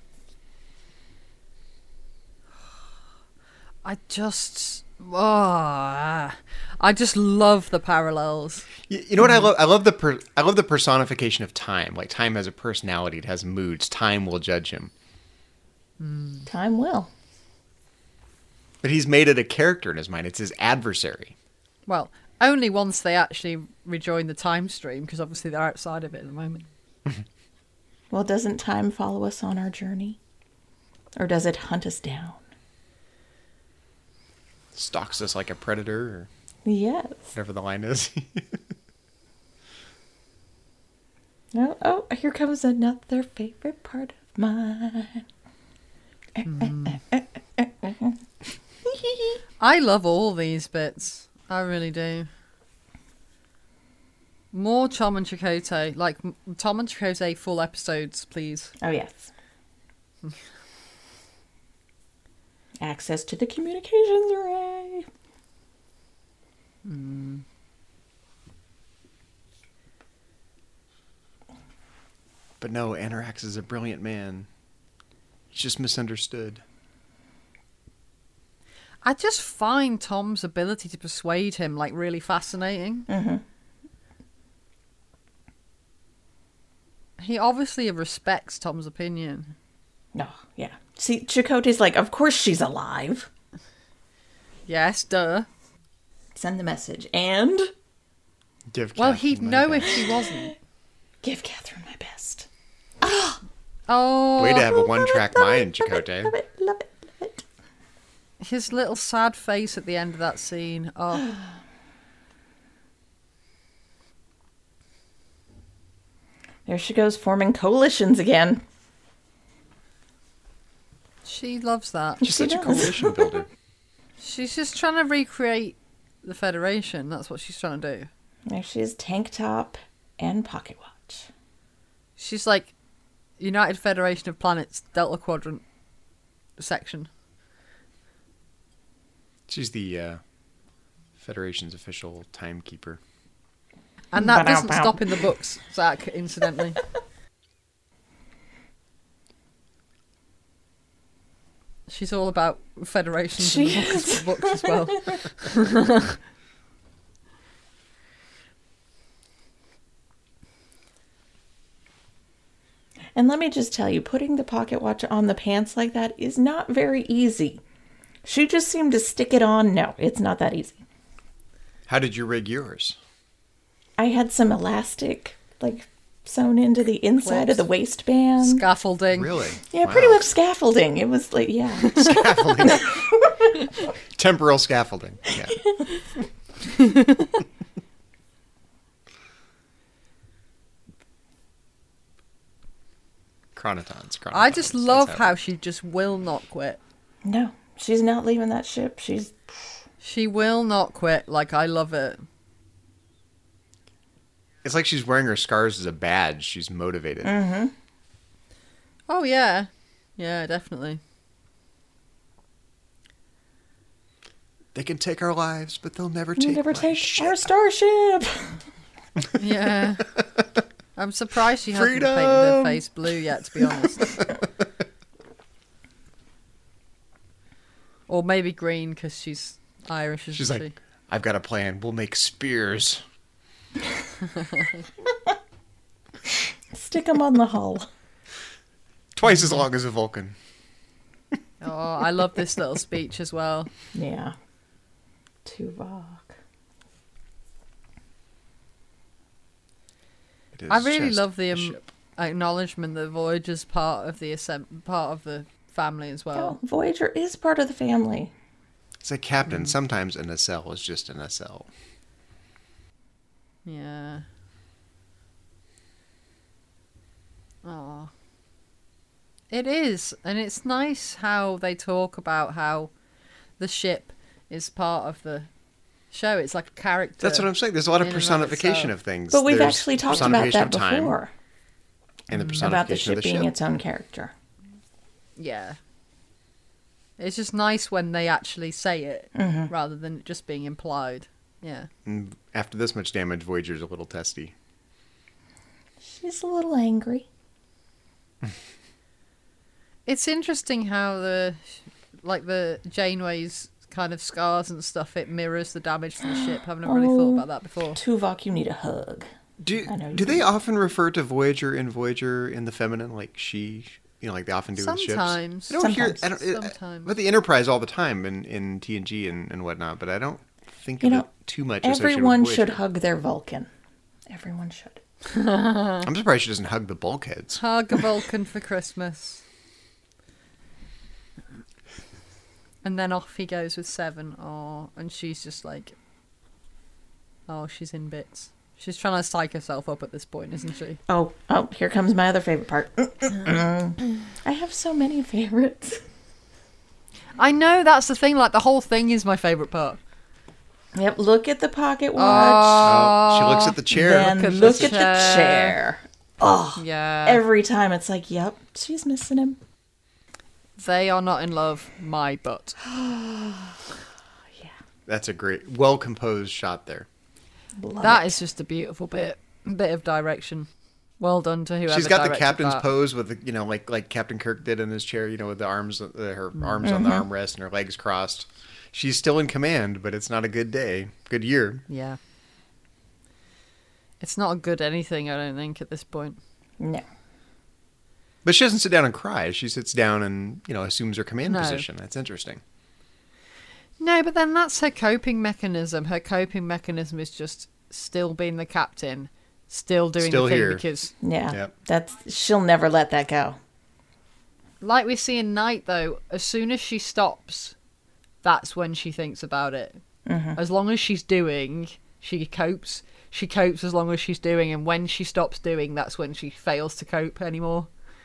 I just... Oh, ah. I just love the parallels.
You, you know what I love? I love the per, I love the personification of time. Like time has a personality. It has moods. Time will judge him.
Time will.
But he's made it a character in his mind. It's his adversary.
Well, only once they actually rejoin the time stream, because obviously they're outside of it at the moment.
Well, doesn't time follow us on our journey? Or does it hunt us down?
Stalks us like a predator, or
Yes.
whatever the line is.
Oh, oh, here comes another favorite part of mine.
I love all these bits. I really do. More Tom and Chakotay. Like, m- Tom and Chakotay full episodes, please.
Oh, yes. Access to the communications array.
Mm.
But no, Anarax is a brilliant man. He's just misunderstood.
I just find Tom's ability to persuade him, like, really fascinating.
Mm-hmm.
He obviously respects Tom's opinion.
No, yeah. See, Chakotay's like, of course she's alive.
Yes, duh.
Send the message. And
Give
Well,
Catherine
he'd
my
know
best.
if she wasn't.
give Catherine my best.
Oh,
Way to have a one-track mind,
Love it,
Chakotay.
love it, love it, love it.
his little sad face at the end of that scene. Oh,
There she goes, forming coalitions again.
she loves that.
She's such a
does.
coalition builder.
She's just trying to recreate the Federation. That's what she's trying to do.
There she is, tank top and pocket watch.
She's like United Federation of Planets Delta Quadrant section.
She's the uh, Federation's official timekeeper.
And that
Ba-dow,
doesn't
bow.
stop in the books, Zach, incidentally. She's all about federations in the
She
books,
is.
books as well.
And let me just tell you, putting the pocket watch on the pants like that is not very easy. She just seemed to stick it on. No, it's not that easy.
How did you rig yours?
I had some elastic, like, sewn into the inside of the waistband.
Scaffolding.
Really?
Yeah,
Wow.
pretty much scaffolding. It was like, yeah.
Scaffolding. Temporal scaffolding. Yeah. Chronotons. Chronotons.
I just
That's
love
how-
how she just will not quit.
No, she's not leaving that ship. She's
She will not quit. Like, I love it.
It's like she's wearing her scars as a badge. She's motivated.
Mm-hmm.
Oh, yeah. Yeah, definitely.
They can take our lives, but they'll never take
never
my
take
shit.
our starship.
Yeah. I'm surprised she hasn't
Freedom!
painted her face blue yet, to be honest. Or maybe green, because she's Irish, isn't
She's
she?
like, I've got a plan. We'll make spears.
Stick them on the hull.
Twice as long as a Vulcan.
Oh, I love this little speech as well.
Yeah. Tuvok.
It is
I really
just
love the
a
um,
ship.
acknowledgement that Voyager's part of the ascent, part of the family as well.
Oh, Voyager is part of the family.
It's like Captain. Sometimes a nacelle is just a nacelle.
Yeah. Oh. It is, and it's nice how they talk about how the ship is part of the show. It's like a character.
That's what I'm saying. There's a lot of
in and of
personification
itself.
of things.
But we've
There's
actually talked about
personification
that
of time
before.
and the
About the
personification
ship
of the
being
ship.
its own character.
Yeah. It's just nice when they actually say it
Mm-hmm.
rather than it just being implied. Yeah.
And after this much damage, Voyager's a little testy.
She's a little angry.
It's interesting how the, like the Janeway's kind of scars and stuff, it mirrors the damage to the ship. I've never really thought about that before.
Tuvok, you need a hug.
Do
I know you
do they
do.
often refer to Voyager in Voyager in the feminine, like she, you know, like they often do in ships?
Sometimes.
I don't hear. I
Sometimes.
don't,
Sometimes.
But the Enterprise all the time in, in T N G and, and whatnot. But I don't think
You
of
know,
it too much. associated with
Everyone
Voyager.
should hug their Vulcan. Everyone should.
I'm surprised she doesn't hug the bulkheads.
Hug a Vulcan for Christmas. And then off he goes with Seven. Oh, and she's just like, oh, she's in bits. She's trying to psych herself up at this point, isn't she?
Oh, oh, here comes my other favorite part. I have so many favorites.
I know, that's the thing. Like, the whole thing is my favourite part.
Yep, look at the pocket watch.
Oh, she looks at the chair.
Then
Look at
look
the
at the
chair.
chair. Oh,
Yeah.
every time it's like, yep, she's missing him.
They are not in love, my butt.
That's a great, well composed shot there.
Love
That
it.
is just a beautiful bit bit of direction. Well done to whoever
She's got the
directed
captain's
that.
pose with, the, you know, like like Captain Kirk did in his chair, you know, with the arms, uh, her arms on the armrest and her legs crossed. She's still in command, but it's not a good day, good year.
Yeah. It's not a good anything, I don't think, at this point.
No.
But she doesn't sit down and cry. She sits down and, you know, assumes her command
No.
position. That's interesting.
No, but then that's her coping mechanism. Her coping mechanism is just still being the captain, still doing
Still
the thing
here.
because,
Yeah.
Yep.
That's she'll never let that go.
like we see in Night, though, as soon as she stops, that's when she thinks about it.
Mm-hmm.
As long as she's doing, she copes. She copes as long as she's doing, and when she stops doing, that's when she fails to cope anymore.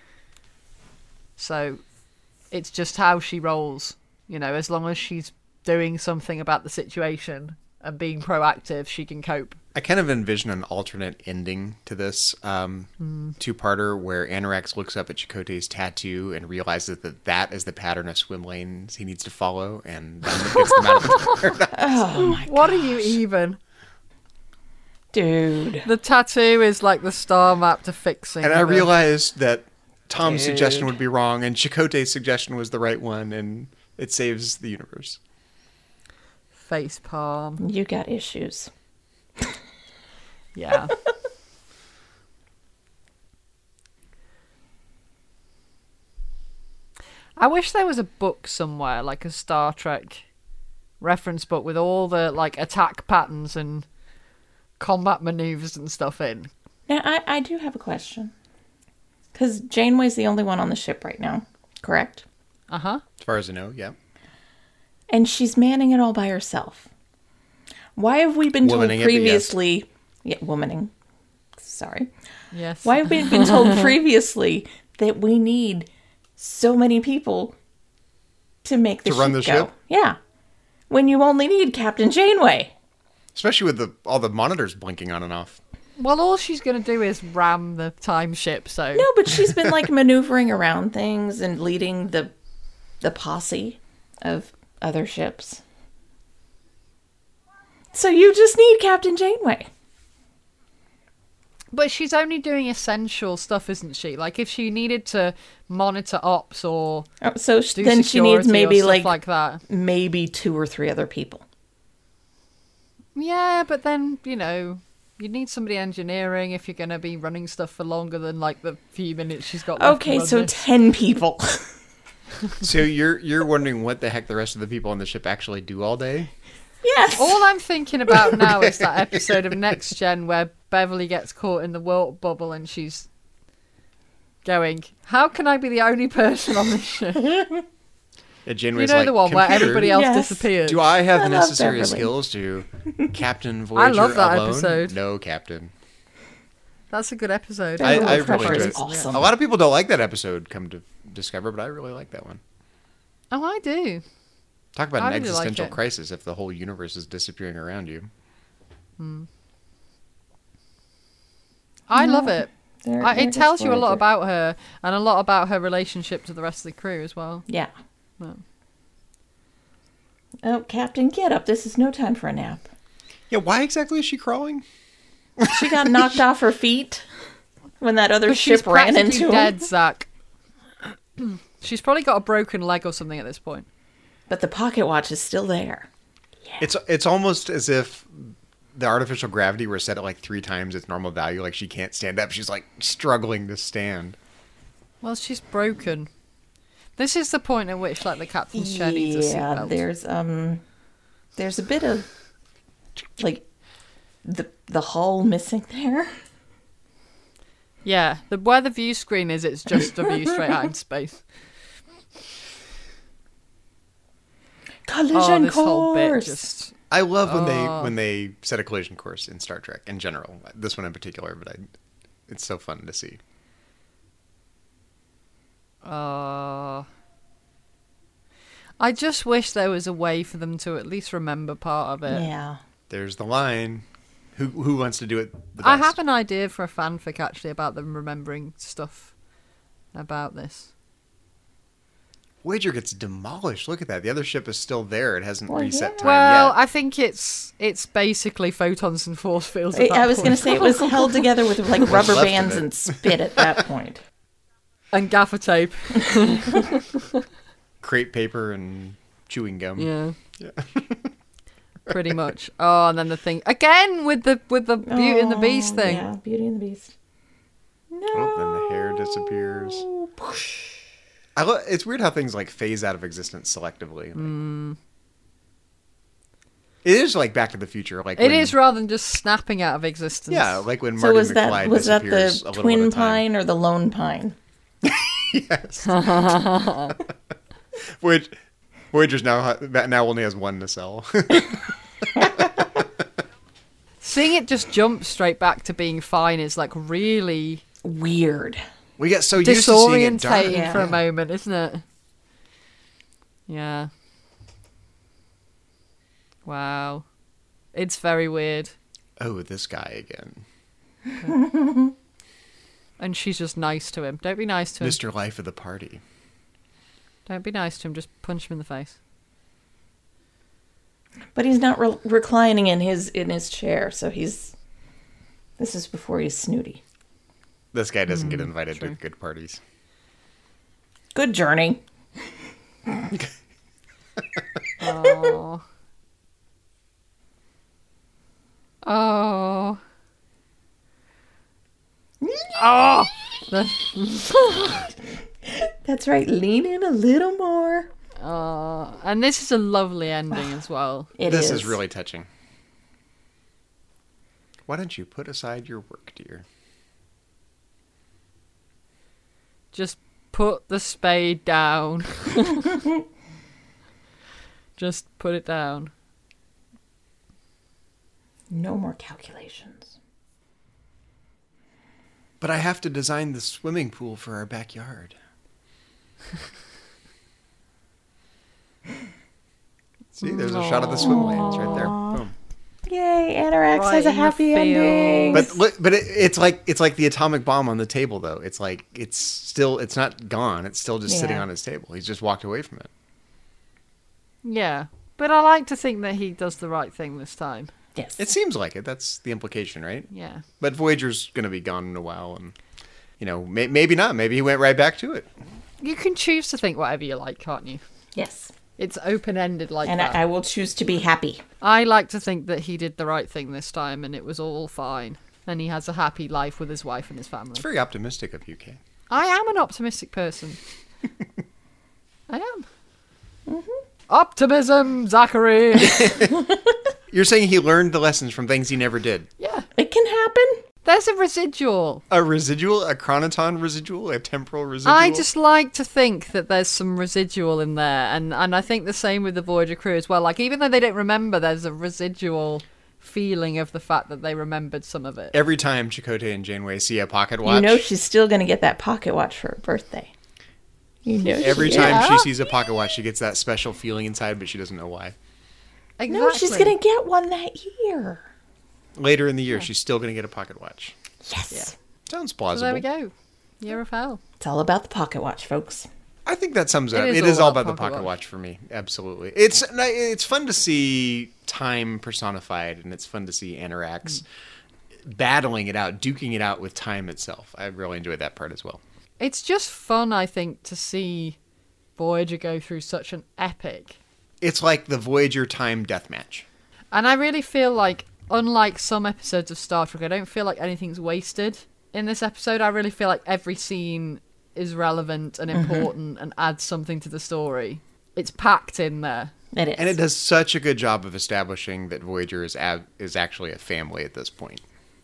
So, it's just how she rolls. You know, as long as she's doing something about the situation and being proactive, she can cope.
I kind of envision an alternate ending to this um,
Mm.
two-parter where Anorax looks up at Chakotay's tattoo and realizes that that is the pattern of swim lanes he needs to follow, and then gets them out of the paradise.
Oh my
What are you even?
dude.
The tattoo is like the star map to fixing.
And I
the-
realized that Tom's
Dude.
suggestion would be wrong, and Chakotay's suggestion was the right one, and it saves the universe.
face palm.
You got issues.
Yeah. I wish there was a book somewhere, like a Star Trek reference book with all the like attack patterns and combat maneuvers and stuff in.
Now, I, I do have a question. Because Janeway's the only one on the ship right now, correct?
Uh huh.
As far as I know, yeah.
And she's manning it all by herself. Why have we been told
Womaning it, but yes.
previously... Yeah, womaning. Sorry.
Yes.
Why have we been told previously that we need so many people to make the
To
ship
run the
go?
ship?
Yeah. When you only need Captain Janeway.
Especially with the all the monitors blinking on and off.
Well, all she's gonna do is ram the time ship. So
No, but she's been like maneuvering around things and leading the the posse of other ships. So you just need Captain Janeway.
But she's only doing essential stuff, isn't she? Like if she needed to monitor ops or
Oh, so sh-
do
then she needs
security or
maybe
stuff
like,
like that.
maybe two or three other people.
Yeah, but then, you know, you need somebody engineering if you're going to be running stuff for longer than like the few minutes she's got left. to
Okay,
run
so
this.
ten people.
So you're you're wondering what the heck the rest of the people on the ship actually do all day?
Yes.
All I'm thinking about now is that episode of Next Gen where Beverly gets caught in the warp bubble and she's going, how can I be the only person on this ship? You
Yeah, Janeway's
know
like,
the one where
"Computer,
everybody else
Yes.
disappears.
Do I have
I
the
love
necessary
Beverly.
skills to Captain Voyager
I love that
alone?
episode.
No, Captain.
That's a good episode.
I, I
Beverly
really
Crusher
enjoyed
is
it.
awesome.
A lot of people don't like that episode, come to discover, but I really like that one.
Oh, I do.
Talk about
I
an
really like
existential
it.
crisis if the whole universe is disappearing around you.
I love it.
There-
I,
there
it
goes
tells you a lot
Voyager.
about her and a lot about her relationship to the rest of the crew as well.
Yeah.
Well.
Oh, Captain, get up. This is no time for a nap.
Yeah, why exactly is she crawling?
She got knocked off her feet when that other
But she's
ship ran
practically
into
dead,
him.
Zach. She's probably got a broken leg or something at this point.
But the pocket watch is still there.
It's it's almost as if the artificial gravity were set at like three times its normal value. Like she can't stand up. She's like struggling to stand.
Well, she's broken. This is the point at which, like, the captain's chair needs a
Yeah,
seatbelt.
there's um, there's a bit of like the the hull missing there.
Yeah, the where the view screen is, it's just a view straight out in space.
Collision
Oh, this
course.
whole bit just.
I love when they
Oh.
when they set a collision course in Star Trek in general. This one in particular, but I, it's so fun to see.
Uh, I just wish there was a way for them to at least remember part of it.
Yeah.
There's the line. Who who wants to do it the best?
I have an idea for a fanfic, actually, about them remembering stuff about this.
Voyager gets demolished. Look at that. The other ship is still there. It hasn't
Well,
reset
yeah.
time
Well,
yet.
I think it's it's basically photons and force fields.
I,
At that
I was going to
point.
say it was held together with like rubber
left of
bands
it.
and spit at that point.
And gaffer tape.
Crepe paper and chewing gum.
Yeah. Pretty much. Oh, and then the thing again with the with the Beauty and the Beast
Oh,
thing.
Yeah, Beauty and the Beast. No.
Oh, then the hair disappears. I lo- it's weird how things like phase out of existence selectively. Like,
Mm.
It is like Back to the Future. Like
It
when-
is rather than just snapping out of existence.
Yeah, like when
So
Marty
was that
McFly
was that
disappears
the
a little
twin
at a time.
pine or the lone pine?
Yes. Which Voyager's now now only has one nacelle.
Seeing it just jump straight back to being fine is like really
Weird.
We get so used to seeing it dark.
disorientating
Yeah.
for a moment, isn't it? Yeah. Wow. It's very weird.
Oh, this guy again.
And she's just nice to him. Don't be nice to him.
Mister Life of the Party.
Don't be nice to him. Just punch him in the face.
But he's not re- reclining in his in his chair, so he's. This is before he's snooty.
This guy doesn't get invited
Mm, true.
to good parties.
Good journey.
Oh. Oh. Oh. The-
That's right. Lean in a little more.
oh. And this is a lovely ending as well.
It
this
is.
is really touching. Why don't you put aside your work, dear?
Just put the spade down. Just put it down.
No more calculations.
But I have to design the swimming pool for our backyard. See, there's a shot of the swim lanes right there. Boom.
Yay! Anorax
Right
has a
in the
happy
field.
ending.
But look, but it, it's like it's like the atomic bomb on the table, though. It's like it's still it's not gone. It's still just sitting
Yeah.
on his table. He's just walked away from it.
Yeah. But I like to think that he does the right thing this time.
yes.
It seems like it. That's the implication, right?
Yeah.
But Voyager's going to be gone in a while, and you know, may, maybe not. Maybe he went right back to it.
You can choose to think whatever you like, can't you?
yes.
It's open-ended like
And
that.
I, I will choose to be happy.
I like to think that he did the right thing this time and it was all fine. And he has a happy life with his wife and his family.
It's very optimistic of you, Kay.
I am an optimistic person. I am. Mm-hmm. Optimism, Zachary!
You're saying he learned the lessons from things he never did.
Yeah.
It can happen.
There's a residual.
A residual, a chronoton residual, a temporal residual.
I just like to think that there's some residual in there. And, and I think the same with the Voyager crew as well. Like, even though they don't remember, there's a residual feeling of the fact that they remembered some of it.
Every time Chakotay and Janeway see a pocket watch,
You know she's still going to get that pocket watch for her birthday. You know
every
she
time
is.
she sees a pocket watch, she gets that special feeling inside, but she doesn't know why.
Exactly.
No, she's going to get one that year.
Later in the year, she's still going to get a pocket watch.
Yes.
Sounds
So
plausible.
there we go. Year of Hell.
It's all about the pocket watch, folks.
I think that sums it
It
up.
is
It
all
is all
about
about the
pocket
pocket
watch.
watch for me. Absolutely. It's it's fun to see time personified, and it's fun to see Anorax battling it out, duking it out with time itself. I really enjoyed that part as well.
It's just fun, I think, to see Voyager go through such an epic.
It's like the Voyager time deathmatch.
And I really feel like, unlike some episodes of Star Trek, I don't feel like anything's wasted in this episode. I really feel like every scene is relevant and important and adds something to the story. It's packed in there.
It is.
And it does such a good job of establishing that Voyager is ab- is actually a family at this point.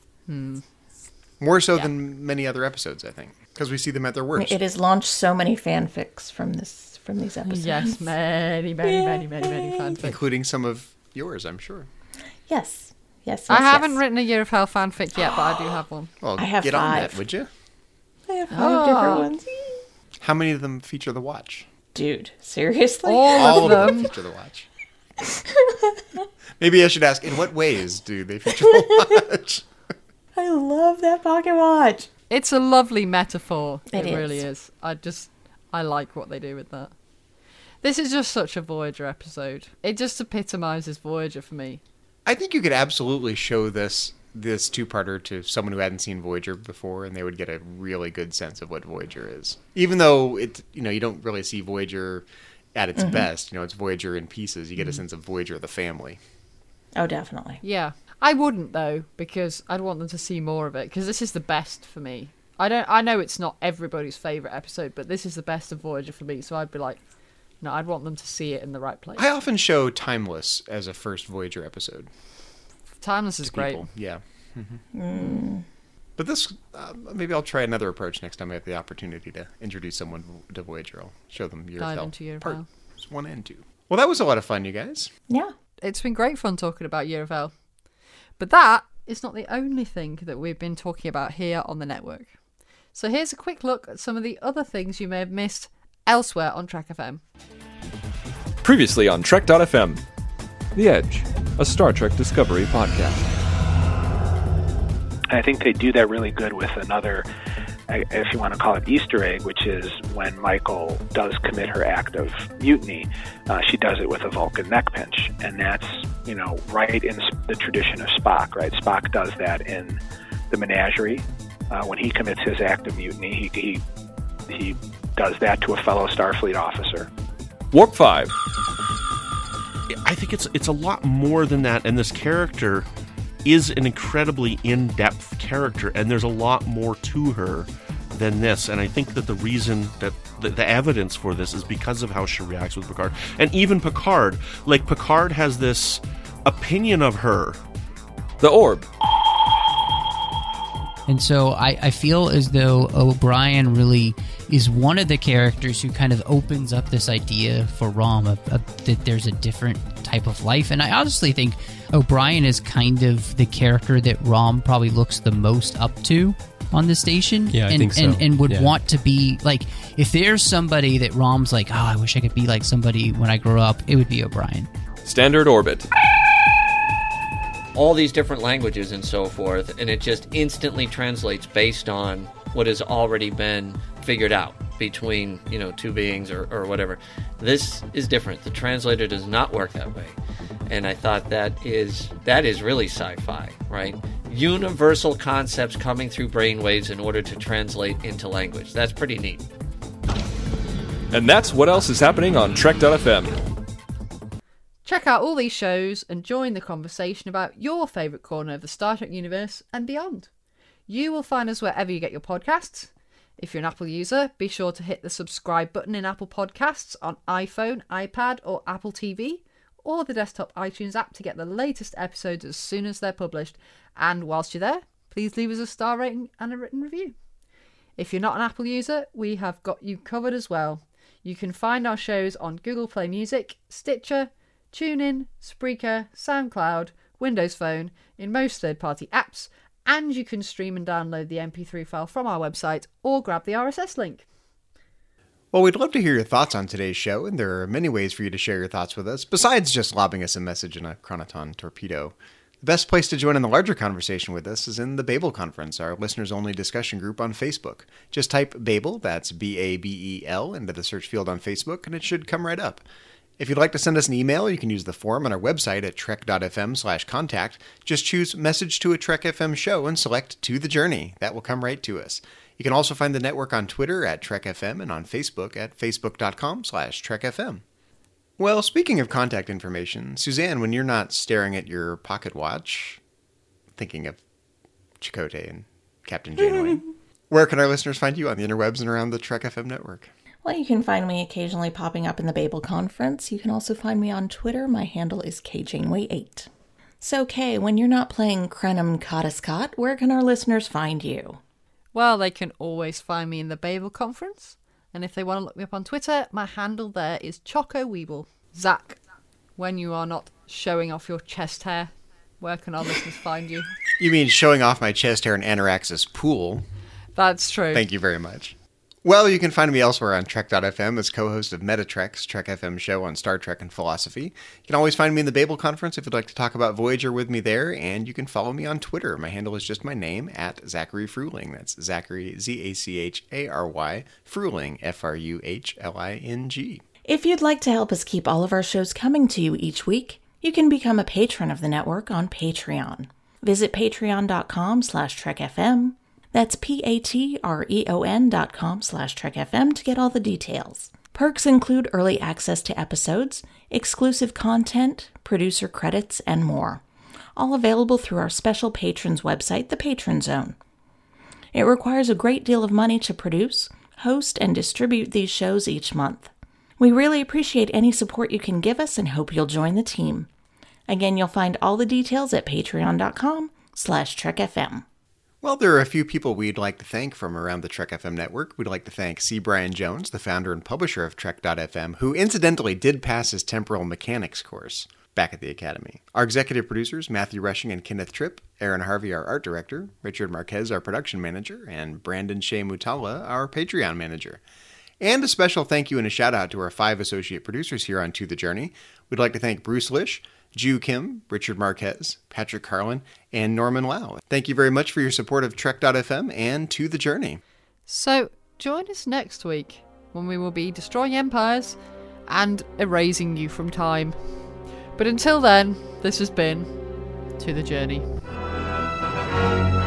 More so
Yeah.
than many other episodes, I think, because we see them at their worst.
It has launched so many fanfics from this from these episodes.
Yes, many, many, many, many, many fanfics.
Including some of yours, I'm sure.
Yes. Yes. yes
I haven't
yes.
written a Year of Hell fanfic yet, but I do have one.
Well,
I have
get on
five.
that, would you?
I have five
Oh.
different ones.
How many of them feature the watch?
Dude, seriously?
All,
All
of
of them
them.
feature the watch. Maybe I should ask, in what ways do they feature the watch?
I love that pocket watch.
It's a lovely metaphor. It,
It is.
really is. I just, I like what they do with that. This is just such a Voyager episode. It just epitomizes Voyager for me.
I think you could absolutely show this this two-parter to someone who hadn't seen Voyager before, and they would get a really good sense of what Voyager is. Even though it, you know, you don't really see Voyager at its
Mm-hmm.
best. You know, it's Voyager in pieces. You get a sense of Voyager the family.
Oh, definitely.
Yeah. I wouldn't, though, because I'd want them to see more of it, because this is the best for me. I don't. I know it's not everybody's favourite episode, but this is the best of Voyager for me, so I'd be like, no, I'd want them to see it in the right place.
I often show Timeless as a first Voyager episode.
Timeless is
to
great.
people. Yeah. Mm-hmm.
Mm.
But this, uh, maybe I'll try another approach next time I have the opportunity to introduce someone to Voyager. I'll show them Year of
Dive
Hell,
into Year of
parts
Hell.
one and two. Well, that was a lot of fun, you guys.
Yeah.
It's been great fun talking about Year of Hell. But that is not the only thing that we've been talking about here on the network. So here's a quick look at some of the other things you may have missed elsewhere on Trek F M.
Previously on Trek dot F M, The Edge, a Star Trek Discovery podcast.
I think they do that really good with another, if you want to call it Easter egg, which is when Michael does commit her act of mutiny, uh, she does it with a Vulcan neck pinch. And that's, you know, right in the tradition of Spock, right? Spock does that in the Menagerie. Uh, when he commits his act of mutiny, he, he, he does that to a fellow Starfleet officer.
Warp five.
I think it's it's a lot more than that, and this character is an incredibly in-depth character, and there's a lot more to her than this. And I think that the reason that the, the evidence for this is because of how she reacts with Picard, and even Picard. Like, Picard has this opinion of her.
The Orb.
And so I, I feel as though O'Brien really is one of the characters who kind of opens up this idea for Rom of, of, that there's a different type of life. And I honestly think O'Brien is kind of the character that Rom probably looks the most up to on the station.
Yeah, I
and,
think so.
And, and would
Yeah.
want to be, like, if there's somebody that Rom's like, oh, I wish I could be like somebody when I grow up, it would be O'Brien.
Standard Orbit.
All these different languages and so forth, and it just instantly translates based on what has already been figured out between, you know, two beings or, or whatever. This is different. The translator does not work that way. And I thought that is that is really sci-fi, right? Universal concepts coming through brainwaves in order to translate into language. That's pretty neat.
And that's what else is happening on Trek dot F M.
Check out all these shows and join the conversation about your favourite corner of the Star Trek universe and beyond. You will find us wherever you get your podcasts. If you're an Apple user, be sure to hit the subscribe button in Apple Podcasts on iPhone, iPad or Apple T V, or the desktop iTunes app to get the latest episodes as soon as they're published. And whilst you're there, please leave us a star rating and a written review. If you're not an Apple user, we have got you covered as well. You can find our shows on Google Play Music, Stitcher, TuneIn, Spreaker, SoundCloud, Windows Phone, in most third-party apps, and you can stream and download the M P three file from our website or grab the R S S link.
Well, we'd love to hear your thoughts on today's show, and there are many ways for you to share your thoughts with us, besides just lobbing us a message in a Chronoton torpedo. The best place to join in the larger conversation with us is in the Babel Conference, our listeners-only discussion group on Facebook. Just type Babel, that's B A B E L, into the search field on Facebook, and it should come right up. If you'd like to send us an email, you can use the form on our website at trek dot f m slash contact. Just choose Message to a Trek F M Show and select To the Journey. That will come right to us. You can also find the network on Twitter at Trek F M and on Facebook at facebook dot com slash Trek F M. Well, speaking of contact information, Suzanne, when you're not staring at your pocket watch, thinking of Chakotay and Captain Janeway, where can our listeners find you on the interwebs and around the Trek F M network?
Well, you can find me occasionally popping up in the Babel Conference. You can also find me on Twitter. My handle is K Janeway eight. So, Kay, when you're not playing Krenim Kadiskat, where can our listeners find you?
Well, they can always find me in the Babel Conference. And if they want to look me up on Twitter, my handle there is Choco Weeble. Zach, when you are not showing off your chest hair, where can our listeners find you?
You mean showing off my chest hair in Anarax's pool?
That's true.
Thank you very much. Well, you can find me elsewhere on Trek dot f m as co-host of Metatrek's Trek F M show on Star Trek and philosophy. You can always find me in the Babel Conference if you'd like to talk about Voyager with me there, and you can follow me on Twitter. My handle is just my name, at Zachary Fruhling. That's Zachary, Z A C H A R Y, Fruhling, F R U H L I N G.
If you'd like to help us keep all of our shows coming to you each week, you can become a patron of the network on Patreon. Visit patreon.com slash trekfm. That's P-A-T-R-E-O-N dot com slash trekfm to get all the details. Perks include early access to episodes, exclusive content, producer credits, and more. All available through our special patrons website, the Patron Zone. It requires a great deal of money to produce, host, and distribute these shows each month. We really appreciate any support you can give us and hope you'll join the team. Again, you'll find all the details at patreon.com slash trekfm.
Well, there are a few people we'd like to thank from around the Trek F M network. We'd like to thank C. Brian Jones, the founder and publisher of Trek dot f m, who incidentally did pass his temporal mechanics course back at the Academy. Our executive producers, Matthew Rushing and Kenneth Tripp, Aaron Harvey, our art director, Richard Marquez, our production manager, and Brandon Shea Mutala, our Patreon manager. And a special thank you and a shout out to our five associate producers here on To the Journey. We'd like to thank Bruce Lish, Ju Kim, Richard Marquez, Patrick Carlin, and Norman Lau. Thank you very much for your support of Trek dot f m and To the Journey.
So, join us next week when we will be destroying empires and erasing you from time. But until then, this has been To the Journey.